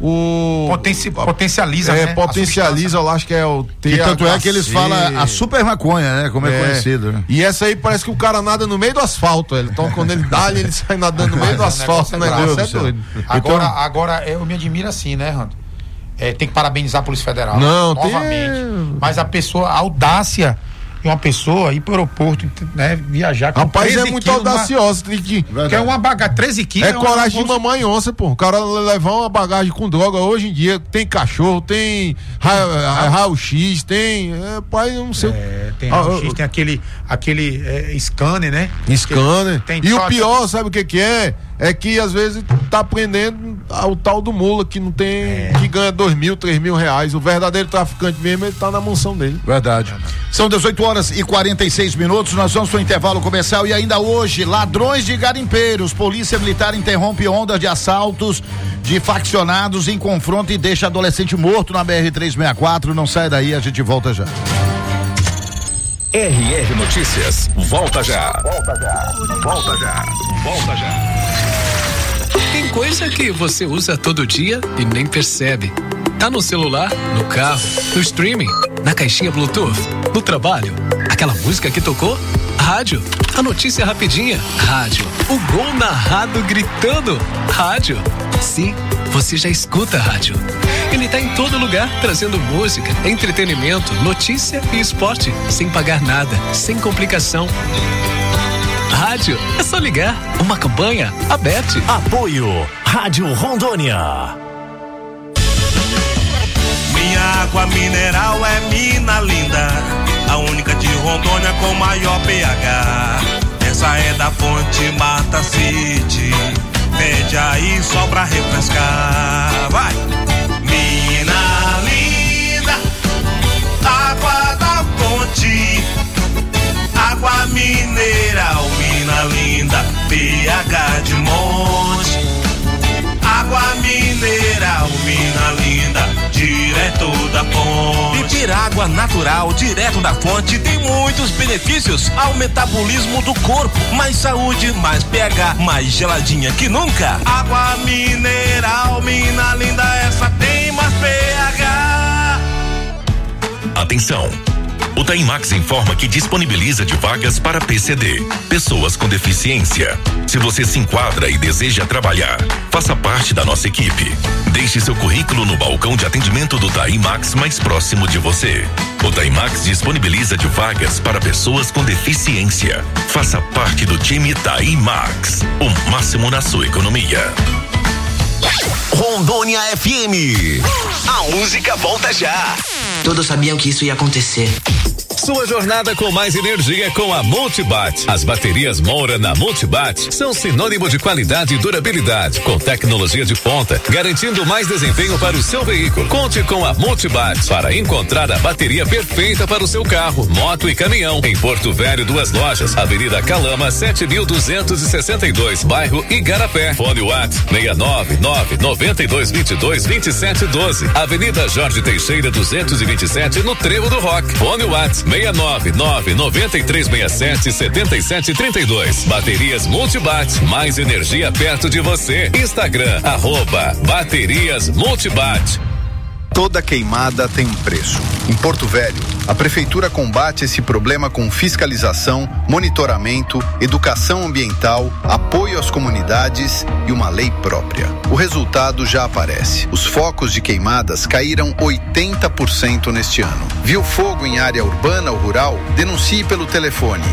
potencializa, né? Potencializa, eu acho que é o THC. E tanto é que eles falam a super maconha, né? Como é conhecido, né? E essa aí parece que o cara nada no meio do asfalto. Então quando ele dá, ele sai nadando no meio do asfalto, né? É doido. Agora, eu me admiro assim, né, Rando? Tem que parabenizar a Polícia Federal. Não, novamente. Mas a audácia de uma pessoa ir pro aeroporto, né, viajar com 13 quilos. Rapaz, é muito audacioso. Que é uma bagagem, 13 quilos. É coragem de mamãe onça, pô. O cara levar uma bagagem com droga hoje em dia, tem cachorro, tem raio-x, tem. Pai, não sei. Tem raio-x, tem aquele scanner, né? Scanner. E o pior, sabe o que é? É que às vezes tá prendendo o tal do mula que não tem, que ganha 2.000, 3.000 reais. O verdadeiro traficante mesmo, ele tá na mansão dele. Verdade. São 18h46. Nós vamos para o intervalo comercial e ainda hoje, ladrões de garimpeiros. Polícia Militar interrompe onda de assaltos de faccionados em confronto e deixa adolescente morto na BR-364. Não sai daí, a gente volta já. RR Notícias, volta já. Tem coisa que você usa todo dia e nem percebe. Tá no celular, no carro, no streaming, na caixinha Bluetooth, no trabalho. Aquela música que tocou? Rádio. A notícia rapidinha? Rádio. O gol narrado gritando? Rádio. Sim, você já escuta rádio. Ele tá em todo lugar, trazendo música, entretenimento, notícia e esporte, sem pagar nada, sem complicação. Rádio, é só ligar. Uma campanha aberta. Apoio Rádio Rondônia. Minha água mineral é mina linda, a única de Rondônia com maior pH. Essa é da fonte Mata City, pede aí só pra refrescar. Vai! Mina linda, água da fonte, água mineral, mina linda, pH é de monte. Água mineral, mina linda, direto da fonte. Beber água natural, direto da fonte, tem muitos benefícios ao metabolismo do corpo. Mais saúde, mais pH, mais geladinha que nunca. Água mineral, mina linda, essa tem mais pH. Atenção! O Taimax informa que disponibiliza de vagas para PCD, pessoas com deficiência. Se você se enquadra e deseja trabalhar, faça parte da nossa equipe. Deixe seu currículo no balcão de atendimento do Taimax mais próximo de você. O Taimax disponibiliza de vagas para pessoas com deficiência. Faça parte do time Taimax, o máximo na sua economia. Rondônia FM. A música volta já. Todos sabiam que isso ia acontecer. Sua jornada com mais energia com a Multibat. As baterias Moura na Multibat são sinônimo de qualidade e durabilidade, com tecnologia de ponta, garantindo mais desempenho para o seu veículo. Conte com a Multibat para encontrar a bateria perfeita para o seu carro, moto e caminhão. Em Porto Velho, 2 lojas, Avenida Calama, 7262, bairro Igarapé. Fone WhatsApp 69992222712. Avenida Jorge Teixeira, 227, no Trevo do Rock. Fone WhatsApp 69993677732. Baterias Multibat, mais energia perto de você. Instagram, @Baterias Multibat. Toda queimada tem um preço. Em Porto Velho, a Prefeitura combate esse problema com fiscalização, monitoramento, educação ambiental, apoio às comunidades e uma lei própria. O resultado já aparece. Os focos de queimadas caíram 80% neste ano. Viu fogo em área urbana ou rural? Denuncie pelo telefone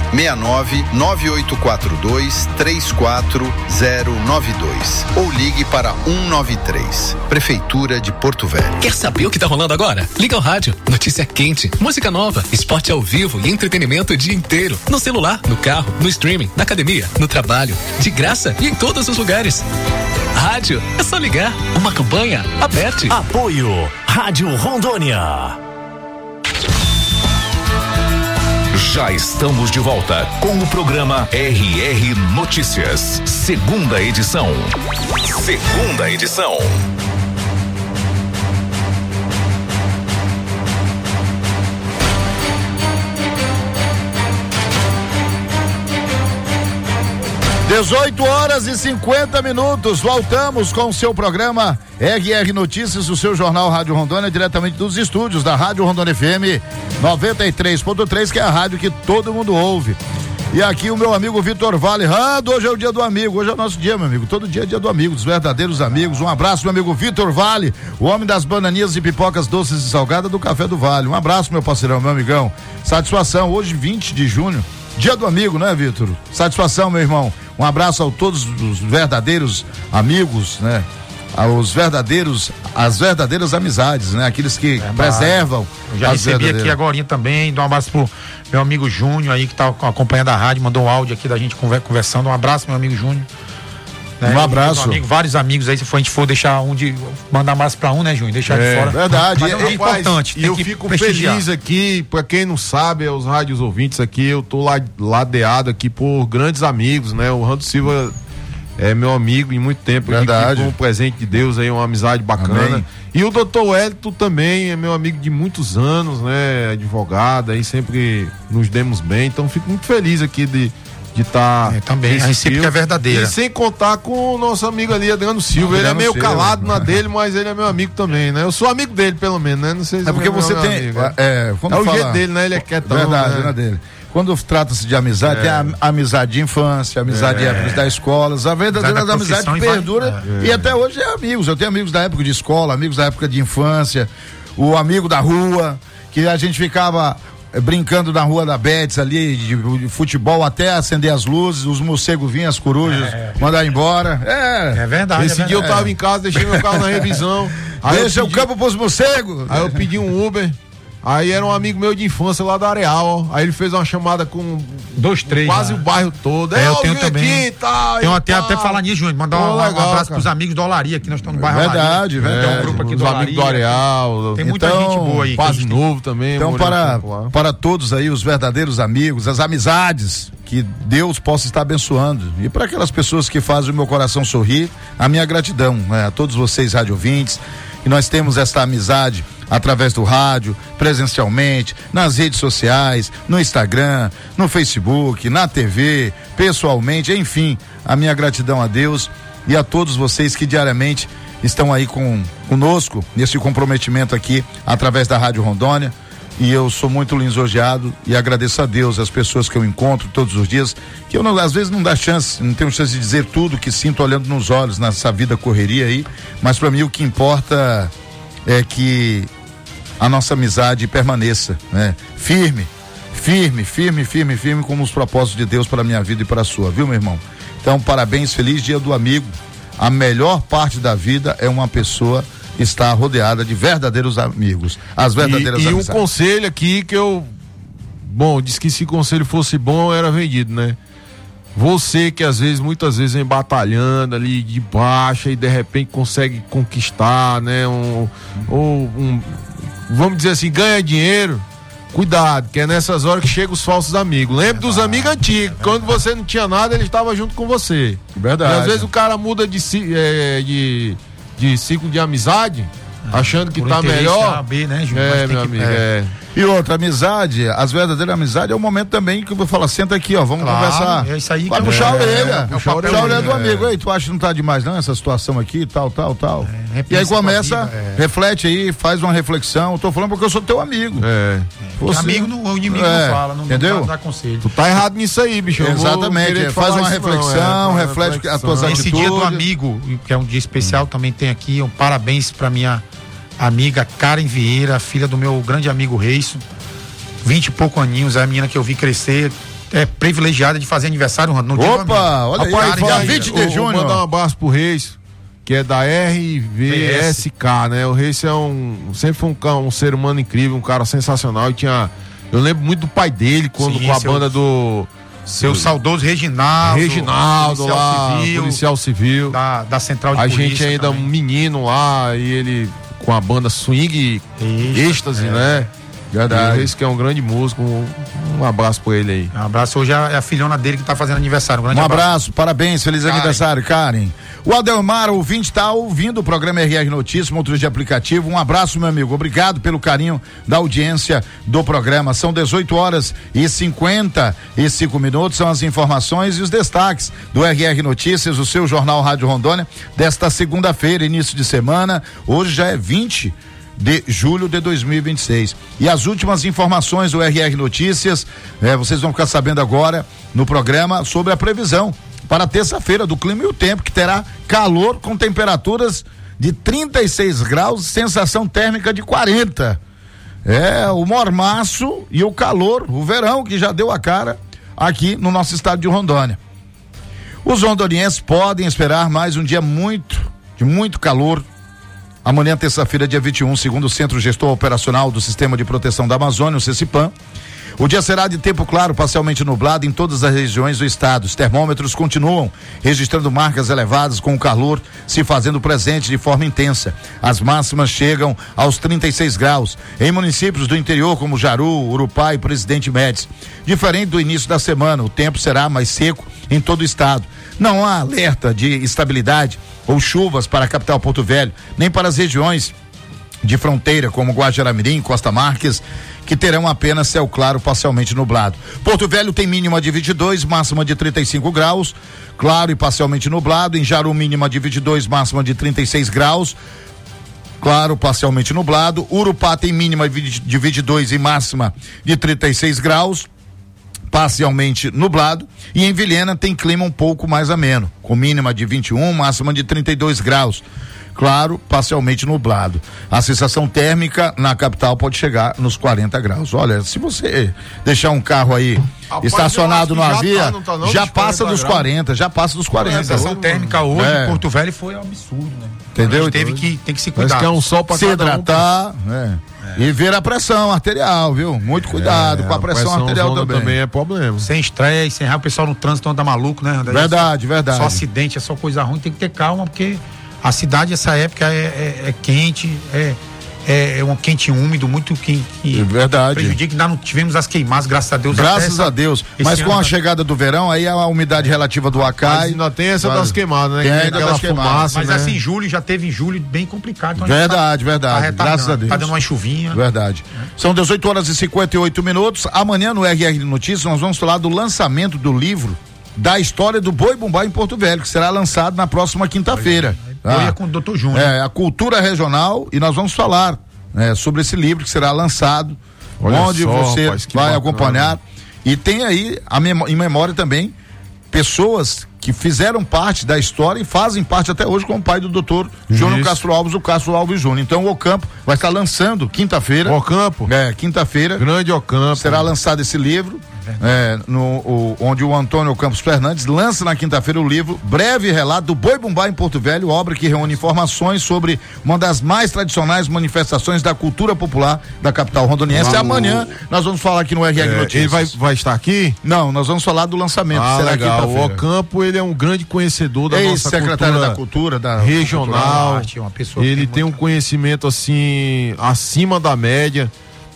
69-9842-34092 ou ligue para 193. Prefeitura de Porto Velho. Quer saber o que tá rolando agora? Liga ao rádio. Notícia quente, música nova, esporte ao vivo e entretenimento o dia inteiro. No celular, no carro, no streaming, na academia, no trabalho, de graça e em todos os lugares. Rádio, é só ligar. Uma campanha, aperte. Apoio, Rádio Rondônia. Já estamos de volta com o programa RR Notícias, segunda edição. 18h50. Voltamos com o seu programa RR Notícias, o seu jornal Rádio Rondônia, diretamente dos estúdios da Rádio Rondônia FM 93.3, que é a rádio que todo mundo ouve. E aqui o meu amigo Vitor Vale. Hoje é o dia do amigo, hoje é o nosso dia, meu amigo. Todo dia é dia do amigo, dos verdadeiros amigos. Um abraço, meu amigo Vitor Vale, o homem das bananinhas e pipocas doces e salgadas do Café do Vale. Um abraço, meu parceirão, meu amigão. Satisfação, hoje 20 de junho, dia do amigo, né, Vitor? Satisfação, meu irmão. Um abraço a todos os verdadeiros amigos, né? As verdadeiras amizades, né? Aqueles que preservam. Eu já recebi aqui agorinha também, dá um abraço pro meu amigo Júnior aí que tá acompanhando a rádio, mandou um áudio aqui da gente conversando. Um abraço, meu amigo Júnior. Né? Um abraço. Vários amigos aí, se a gente for deixar mandar mais pra um, né, Júnior? Deixar de fora. Verdade. Mas é importante. E eu fico feliz aqui, pra quem não sabe, os rádios ouvintes aqui, eu tô ladeado aqui por grandes amigos, né? O Rando Silva é meu amigo em muito tempo. Verdade. Aqui, um presente de Deus aí, uma amizade bacana. Amém. E o Dr. Wellington também é meu amigo de muitos anos, né? Advogado, aí sempre nos demos bem. Então fico muito feliz aqui de estar também, a recíproca é verdadeira. E sem contar com o nosso amigo ali, Adriano Silva. Ele é meio calado na dele, mas ele é meu amigo também, né? Eu sou amigo dele, pelo menos, né? Não sei se é porque você tem. Amigo, é o jeito dele, né? Ele é quietão. Verdade, né? Dele. Quando trata-se de amizade, tem a amizade de infância, amizade de épocas da escola, a verdadeira amizade perdura e até hoje é amigos. Eu tenho amigos da época de escola, amigos da época de infância, o amigo da rua, que a gente ficava brincando na rua da Betis ali, de futebol até acender as luzes, os morcegos vinham, as corujas, mandar embora. É verdade. Esse dia eu tava em casa, deixei meu carro na revisão. Deixa o campo pros morcegos. Aí eu pedi um Uber. Aí era um amigo meu de infância lá da Areal, ó. Aí ele fez uma chamada com 2, 3 quase o bairro todo. Eu tenho também. Aqui, tenho até falar nisso, Júnior. Mandar um abraço pros amigos do Olaria, que nós estamos no bairro Verdade, Olaria. Tem um grupo aqui do Olaria. Amigos do Areal. Tem muita gente boa aí. Quase novo também. Então, para todos aí, os verdadeiros amigos, as amizades que Deus possa estar abençoando. E para aquelas pessoas que fazem o meu coração sorrir, a minha gratidão, né? A todos vocês rádio ouvintes, e nós temos esta amizade através do rádio, presencialmente, nas redes sociais, no Instagram, no Facebook, na TV, pessoalmente, enfim, a minha gratidão a Deus e a todos vocês que diariamente estão aí conosco nesse comprometimento aqui através da Rádio Rondônia. E eu sou muito lisonjeado e agradeço a Deus, as pessoas que eu encontro todos os dias, que eu não, às vezes não tenho chance de dizer tudo que sinto olhando nos olhos nessa vida correria aí, mas para mim o que importa é que a nossa amizade permaneça, né? Firme como os propósitos de Deus para a minha vida e para a sua, viu, meu irmão? Então, parabéns, feliz dia do amigo. A melhor parte da vida é uma pessoa estar rodeada de verdadeiros amigos, as verdadeiras amizades. E um conselho aqui que disse que se conselho fosse bom, era vendido, né? Você que muitas vezes vem batalhando ali de baixa e de repente consegue conquistar, né? Vamos dizer assim, ganha dinheiro, cuidado, que é nessas horas que chegam os falsos amigos. Lembre dos amigos antigos, quando você não tinha nada, ele estava junto com você. Verdade. E às vezes o cara muda de ciclo de amizade, achando que tá melhor. Saber, né, Ju? Meu amigo, E outra, amizade, as verdadeiras amizades é o momento também que eu vou falar, senta aqui, ó, vamos conversar. É isso aí. Vai puxar a orelha, puxar a orelha do amigo. Ei, tu acha que não tá demais não, essa situação aqui, tal. E aí começa, reflete aí, faz uma reflexão. Eu tô falando porque eu sou teu amigo. Você, amigo, o inimigo não fala, não entendeu? Não dá conselho. Tu tá errado nisso aí, bicho. Exatamente, faz uma reflexão, reflete as tuas atitudes. Esse dia do amigo, que é um dia especial, também tem aqui um parabéns pra minha amiga Karen Vieira, filha do meu grande amigo Reison, 20 e pouco aninhos, é a menina que eu vi crescer, é privilegiada de fazer aniversário no dia do amigo. Olha aí, dia 20 de junho. Vou mandar um abraço pro Reis, que é da RVSK, né? O Reis sempre foi um ser humano incrível, um cara sensacional, eu lembro muito do pai dele, quando com a banda do... Seu saudoso Reginaldo policial civil da Central de Polícia. A gente ainda também. Um menino lá, e ele com a banda Swing Êxtase, né? Verdade. Esse que é um grande músico, um abraço por ele aí. Um abraço, hoje é a filhona dele que tá fazendo aniversário. Um abraço, parabéns, feliz aniversário, Karen. O Adelmar, ouvinte, tá ouvindo o programa RR Notícias, motorista de aplicativo. Um abraço, meu amigo, obrigado pelo carinho da audiência do programa. São 18h55, são as informações e os destaques do RR Notícias, o seu jornal Rádio Rondônia, desta segunda-feira, início de semana. Hoje já é 20 de julho de 2026. E as últimas informações do RR Notícias, vocês vão ficar sabendo agora no programa sobre a previsão para terça-feira do clima e o tempo, que terá calor com temperaturas de 36 graus, sensação térmica de 40. O mormaço e o calor, o verão que já deu a cara aqui no nosso estado de Rondônia. Os rondonienses podem esperar mais um dia de muito calor. Amanhã, terça-feira, dia 21, segundo o Centro Gestor Operacional do Sistema de Proteção da Amazônia, o CECIPAM, o dia será de tempo claro, parcialmente nublado em todas as regiões do estado. Os termômetros continuam registrando marcas elevadas, com o calor se fazendo presente de forma intensa. As máximas chegam aos 36 graus em municípios do interior como Jaru, Urupá e Presidente Médici. Diferente do início da semana, o tempo será mais seco em todo o estado. Não há alerta de estabilidade ou chuvas para a capital Porto Velho, nem para as regiões de fronteira como Guajará-Mirim, Costa Marques, que terão apenas céu claro parcialmente nublado. Porto Velho tem mínima de 22, máxima de 35 graus, claro e parcialmente nublado. Em Jaru, mínima de 22, máxima de 36 graus, claro, parcialmente nublado. Urupá tem mínima de 22 e máxima de 36 graus, parcialmente nublado. E em Vilhena tem clima um pouco mais ameno, com mínima de 21, máxima de 32 graus. Claro, parcialmente nublado. A sensação térmica na capital pode chegar nos 40 graus. Olha, se você deixar um carro aí estacionado numa via, já passa dos 40, já passa dos 40. A sensação térmica hoje em Porto Velho foi um absurdo, né? Entendeu? Tem que se cuidar. Que é um sol pra se hidratar, e ver a pressão arterial, viu? Muito cuidado com a pressão arterial também é problema. Sem estresse, sem raiva, o pessoal no trânsito anda maluco, né? Verdade. Só acidente, é só coisa ruim, tem que ter calma, porque a cidade, essa época, é quente, é um quente úmido, muito quente. Verdade. Prejudica, ainda não tivemos as queimadas, graças a Deus. Graças a Deus. Mas com a chegada do verão, aí a umidade relativa do ar cai. Ainda tem essa das queimadas, né? Tem ainda das queimadas. Mas né? assim, julho, já teve em julho bem complicado. Então verdade. Graças a Deus. Tá dando uma chuvinha. Verdade. São 18h58. Amanhã no RR Notícias nós vamos falar do lançamento do livro da história do Boi Bumbá em Porto Velho, que será lançado na próxima quinta-feira. É com o Dr. Júnior. A cultura regional, e nós vamos falar sobre esse livro que será lançado, onde você vai acompanhar. E tem aí, em memória também, pessoas que fizeram parte da história e fazem parte até hoje, como o pai do doutor Júnior Castro Alves, o Castro Alves Júnior. Então o Ocampo vai estar lançando quinta-feira. Ocampo? Quinta-feira. Grande Ocampo. Será lançado esse livro. Onde o Antônio Campos Fernandes lança na quinta-feira o livro Breve Relato do Boi Bumbá em Porto Velho, obra que reúne informações sobre uma das mais tradicionais manifestações da cultura popular da capital rondoniense. Amanhã nós vamos falar aqui no RR Notícias. Ele vai estar aqui? Não, nós vamos falar do lançamento. Será legal. O Ocampo, ele é um grande conhecedor da nossa secretário da cultura da regional. Arte, uma pessoa ele tem um conhecimento assim acima da média.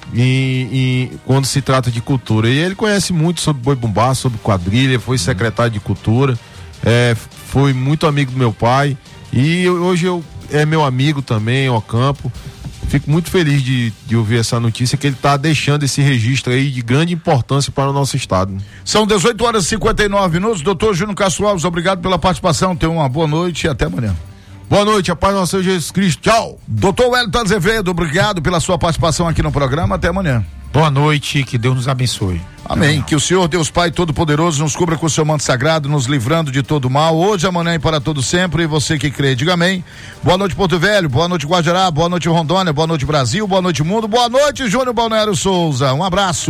E quando se trata de cultura, e ele conhece muito sobre Boi Bumbá, sobre quadrilha, foi secretário de cultura, foi muito amigo do meu pai e hoje é meu amigo também, Ocampo. Fico muito feliz de ouvir essa notícia, que ele está deixando esse registro aí de grande importância para o nosso estado. São 18h59. Doutor Júnior Castro Alves, obrigado pela participação, tenha uma boa noite e até amanhã. Boa noite, a paz do nosso Senhor Jesus Cristo. Tchau. Doutor Wellington Azevedo, obrigado pela sua participação aqui no programa. Até amanhã. Boa noite, que Deus nos abençoe. Amém. Que o Senhor, Deus Pai Todo-Poderoso, nos cubra com o seu manto sagrado, nos livrando de todo mal, hoje, amanhã e para todo sempre. E você que crê, diga amém. Boa noite, Porto Velho. Boa noite, Guajará. Boa noite, Rondônia. Boa noite, Brasil. Boa noite, mundo. Boa noite, Júnior Balneário Souza. Um abraço.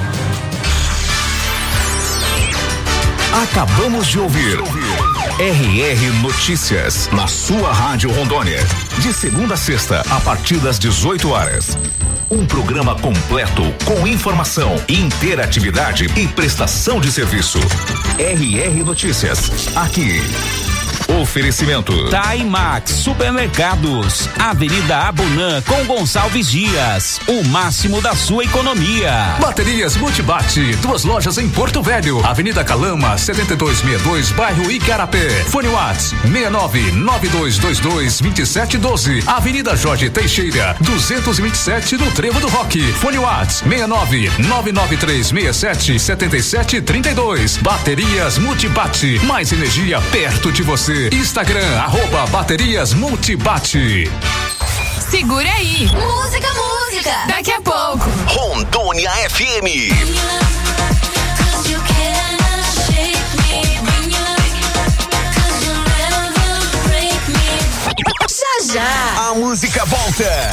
Acabamos de ouvir RR Notícias, na sua Rádio Rondônia. De segunda a sexta, a partir das 18 horas. Um programa completo com informação, interatividade e prestação de serviço. RR Notícias, aqui. Oferecimento Taimax Supermercados, Avenida Abunã com Gonçalves Dias, o máximo da sua economia. Baterias Multibate, 2 lojas em Porto Velho, Avenida Calama 7262, bairro Icarapé. Fone Whats 6992222712, Avenida Jorge Teixeira 227 no Trevo do Roque. Fone Whats 69993677732. Baterias Multibate, mais energia perto de você. Instagram, @Baterias Multibate. Segura aí. Música. Daqui a pouco. Rondônia FM. Já. A música volta.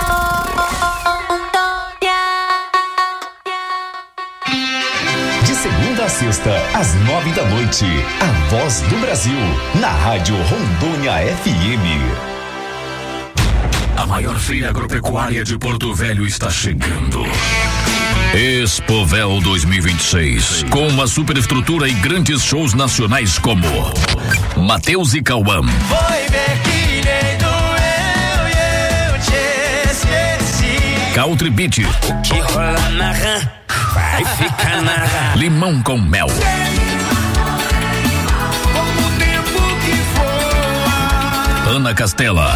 De segunda a sexta, às 9 da noite, a Voz do Brasil, na Rádio Rondônia FM. A maior feira agropecuária de Porto Velho está chegando. Expovel 2026, com uma superestrutura e grandes shows nacionais como Mateus e Cauã. Foi ver que nem doeu e eu te esqueci. Country Beat. O que rola na rã vai ficar na rã. Limão com Mel. Como o tempo que voa. Ana Castela.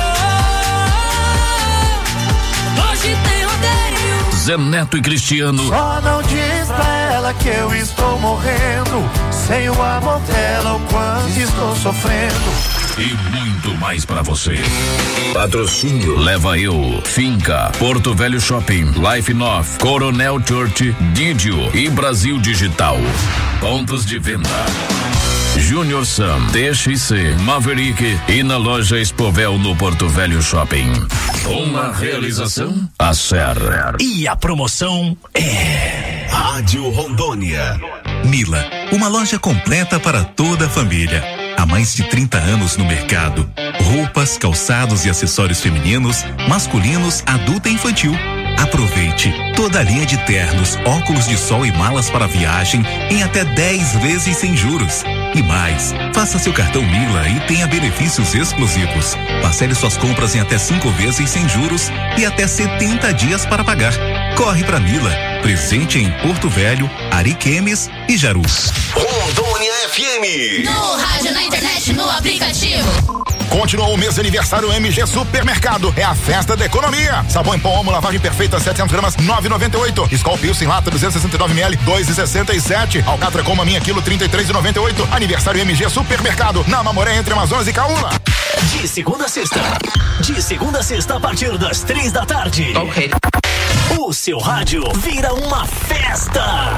Hoje tem rodeio. Zé Neto e Cristiano. Só não diz pra ela que eu estou morrendo. Sem o amor dela, o quanto estou sofrendo. E muito mais pra você. Patrocínio Leva Eu, Finca, Porto Velho Shopping, Life North, Coronel Church, Didio e Brasil Digital. Pontos de venda: Junior Sam, TXC, Maverick e na loja Expovel no Porto Velho Shopping. Uma realização Acer. E a promoção é Rádio Rondônia. Nila, uma loja completa para toda a família. Há mais de 30 anos no mercado. Roupas, calçados e acessórios femininos, masculinos, adulto e infantil. Aproveite toda a linha de ternos, óculos de sol e malas para viagem em até 10 vezes sem juros. E mais, faça seu cartão Mila e tenha benefícios exclusivos. Parcele suas compras em até 5 vezes sem juros e até 70 dias para pagar. Corre pra Mila, presente em Porto Velho, Ariquemes e Jaru. Rondônia FM. No rádio, na internet, no aplicativo. Continuou o mês de aniversário MG Supermercado. É a festa da economia. Sabão em pó Omo, lavagem perfeita, 700 gramas, 9,98. Skol Pilsen lata, 269 ml, 2,67. Alcatra com maminha, quilo, 33,98. Aniversário MG Supermercado. Na Mamoré, entre Amazonas e Caúna. De segunda a sexta. De segunda a sexta, a partir das 3 da tarde. Ok. O seu rádio vira uma festa.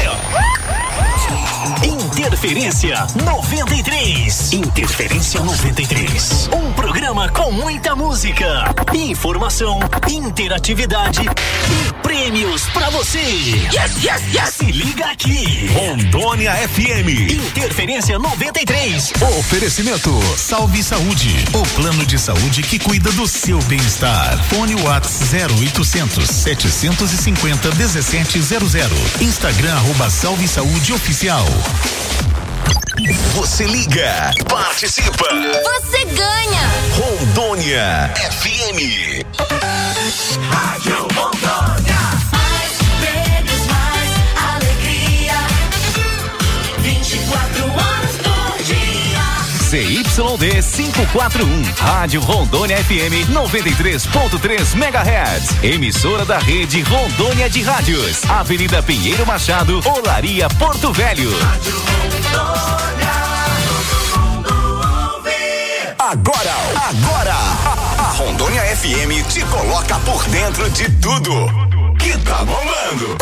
Interferência 93. Interferência 93. Um programa com muita música, informação, interatividade e prêmios pra você. Yes, yes, yes. Se liga aqui. Rondônia FM. Interferência 93. Oferecimento Salve Saúde. O plano de saúde que cuida do seu bem-estar. Fone WhatsApp 0800 750 1700. Instagram @Salve Saúde Oficial. Você liga, participa. Você ganha. Rondônia FM. Rádio Rondônia. Mais prêmios, mais alegria. 24 horas por dia. CYD 541, Rádio Rondônia FM 93.3 MHz. Emissora da rede Rondônia de Rádios. Avenida Pinheiro Machado, Olaria, Porto Velho. Rádio Rondônia, todo mundo ouve. Agora, a Rondônia FM te coloca por dentro de tudo que tá bombando.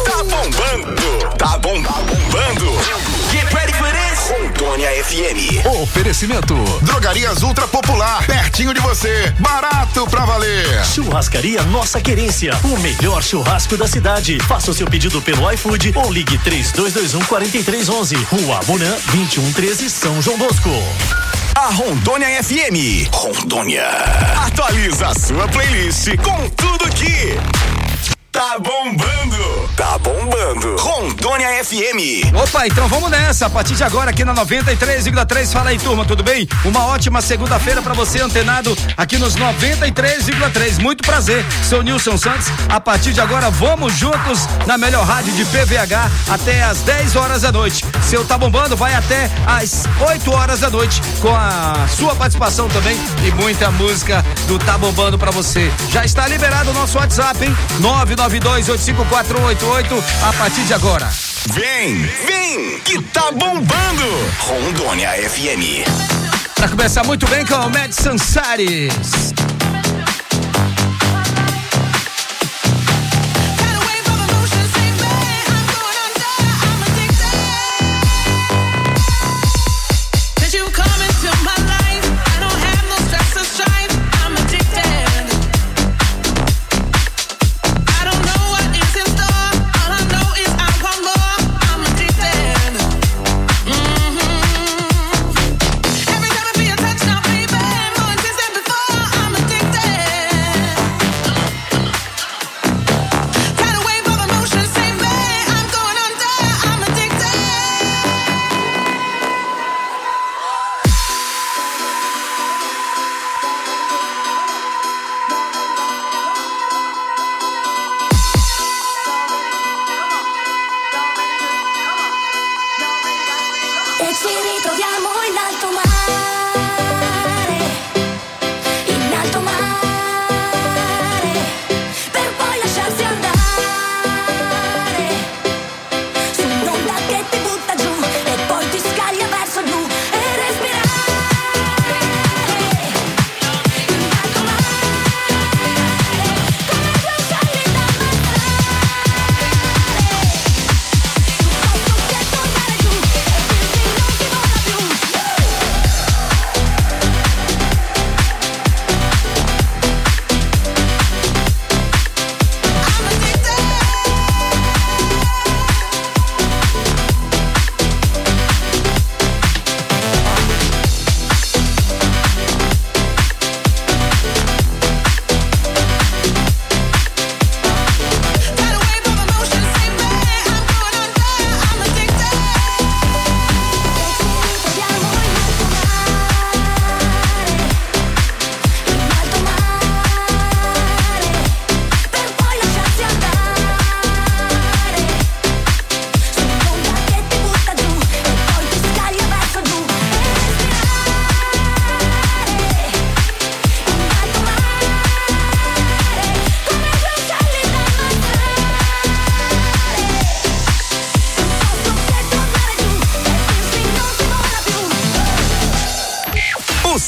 Tá bombando. Get ready for this. Rondônia FM. Oferecimento Drogarias Ultra Popular, pertinho de você, barato pra valer. Churrascaria Nossa Querência, o melhor churrasco da cidade. Faça o seu pedido pelo iFood ou ligue 3221-4311. Rua Abunã, 2113, São João Bosco. A Rondônia FM. Rondônia. Atualiza a sua playlist com tudo que tá bombando. Rondônia FM. Opa, então vamos nessa. A partir de agora aqui na 93,3. Fala aí, turma, tudo bem? Uma ótima segunda-feira pra você, antenado aqui nos 93,3. Muito prazer, sou Nilson Santos. A partir de agora vamos juntos na melhor rádio de PVH até às 10 horas da noite. Seu Tá Bombando vai até às 8 horas da noite com a sua participação também e muita música do Tá Bombando pra você. Já está liberado o nosso WhatsApp, hein? 992854188 a partir de agora. Vem, que tá bombando. Rondônia FM. Pra começar muito bem com o Madison Sares.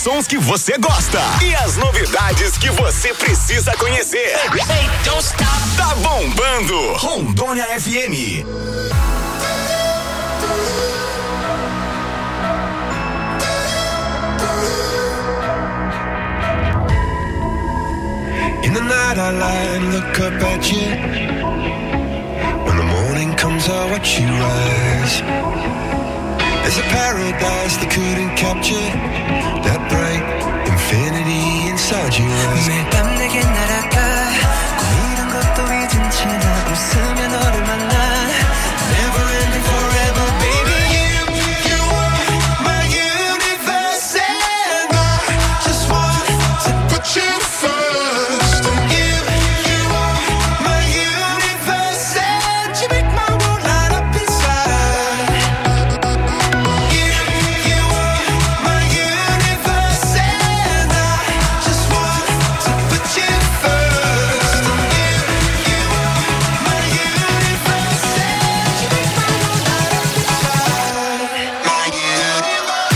sons que você gosta e as novidades que você precisa conhecer. Hey, don't stop. Tá bombando Rondônia FM. In the night I lie and look up at you. When the morning comes I watch you rise. There's a paradise they couldn't capture. That bright infinity inside your eyes. 매일 밤 내게 날아가 꿈이란 것도 잊은 채 나 웃으며 너를 만나. Never ending forever baby. You are my universe and I just want to put you first. You are my universe and you make my world light up inside. You are my universe and I just want to put you first. You are my universe and you make my world light up inside. My universe.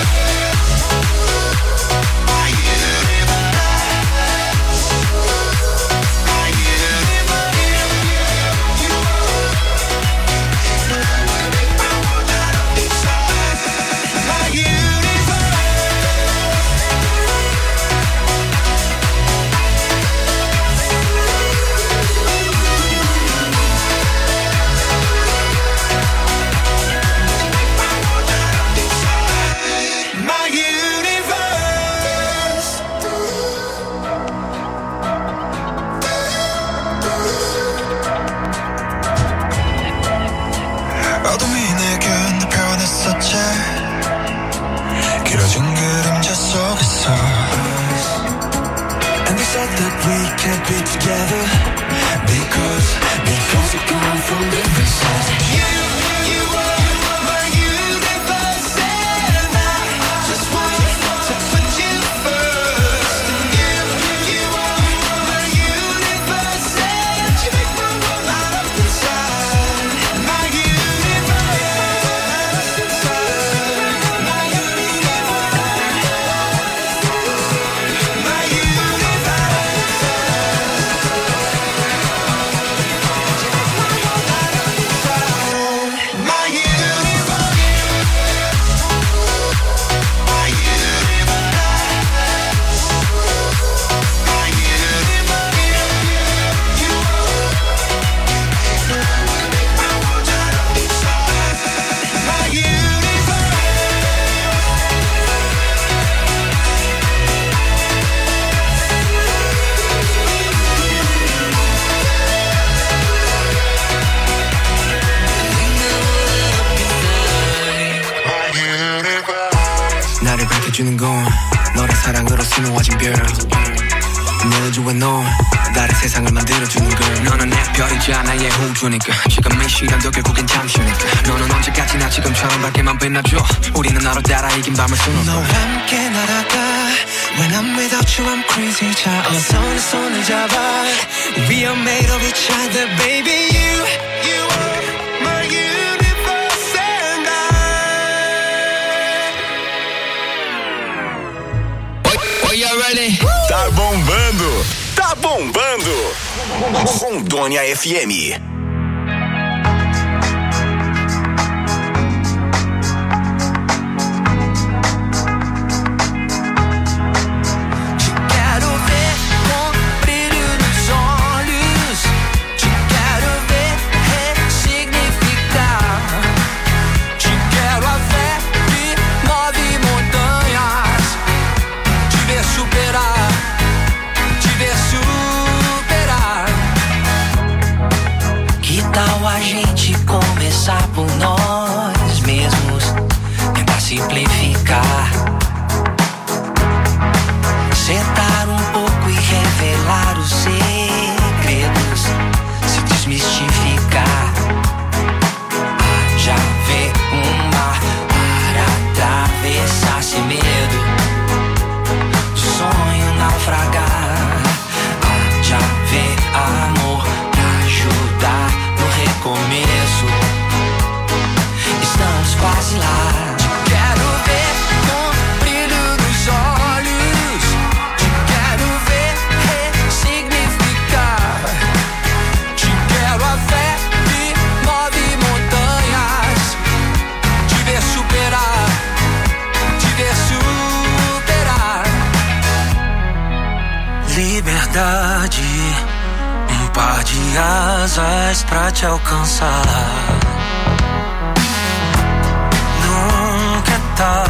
My 어둠이 내게 느껴냈었지. 길어진 그림자 속에서. And they said that we can't be together because we come from different sides. You are my universe and I just want to put you first. You are my universe and you make my world light up inside. My universe inside. My 나를 밝혀주는 건 너의 사랑으로 수놓아진 별. 내는 좋아 너 나를 세상을 만들어주는 걸. 너는 내 별이자 나의 호주니까 지금 이 시간도 결국엔 잠시니까. 너는 언제까지나 지금처럼 밝게만 빛나줘. 우리는 너로 따라 이긴 밤을 수놓아. 너와 함께 날아가. When I'm without you I'm crazy. 자 어서 내 손을 잡아. We are made of each other baby. You are my universe and Are you ready? Tá bombando. Tá bombando. Rondônia FM. Por nós mesmos, tentar simplificar, sentar pouco e revelar os segredos, se desmistificar. Já vê um mar para atravessar sem medo, sonho naufragar. Já vê amor pra ajudar no recomeço. Estamos quase lá. Quero ver com brilho nos olhos. eternidade, um par de asas pra te alcançar. Nunca é tarde.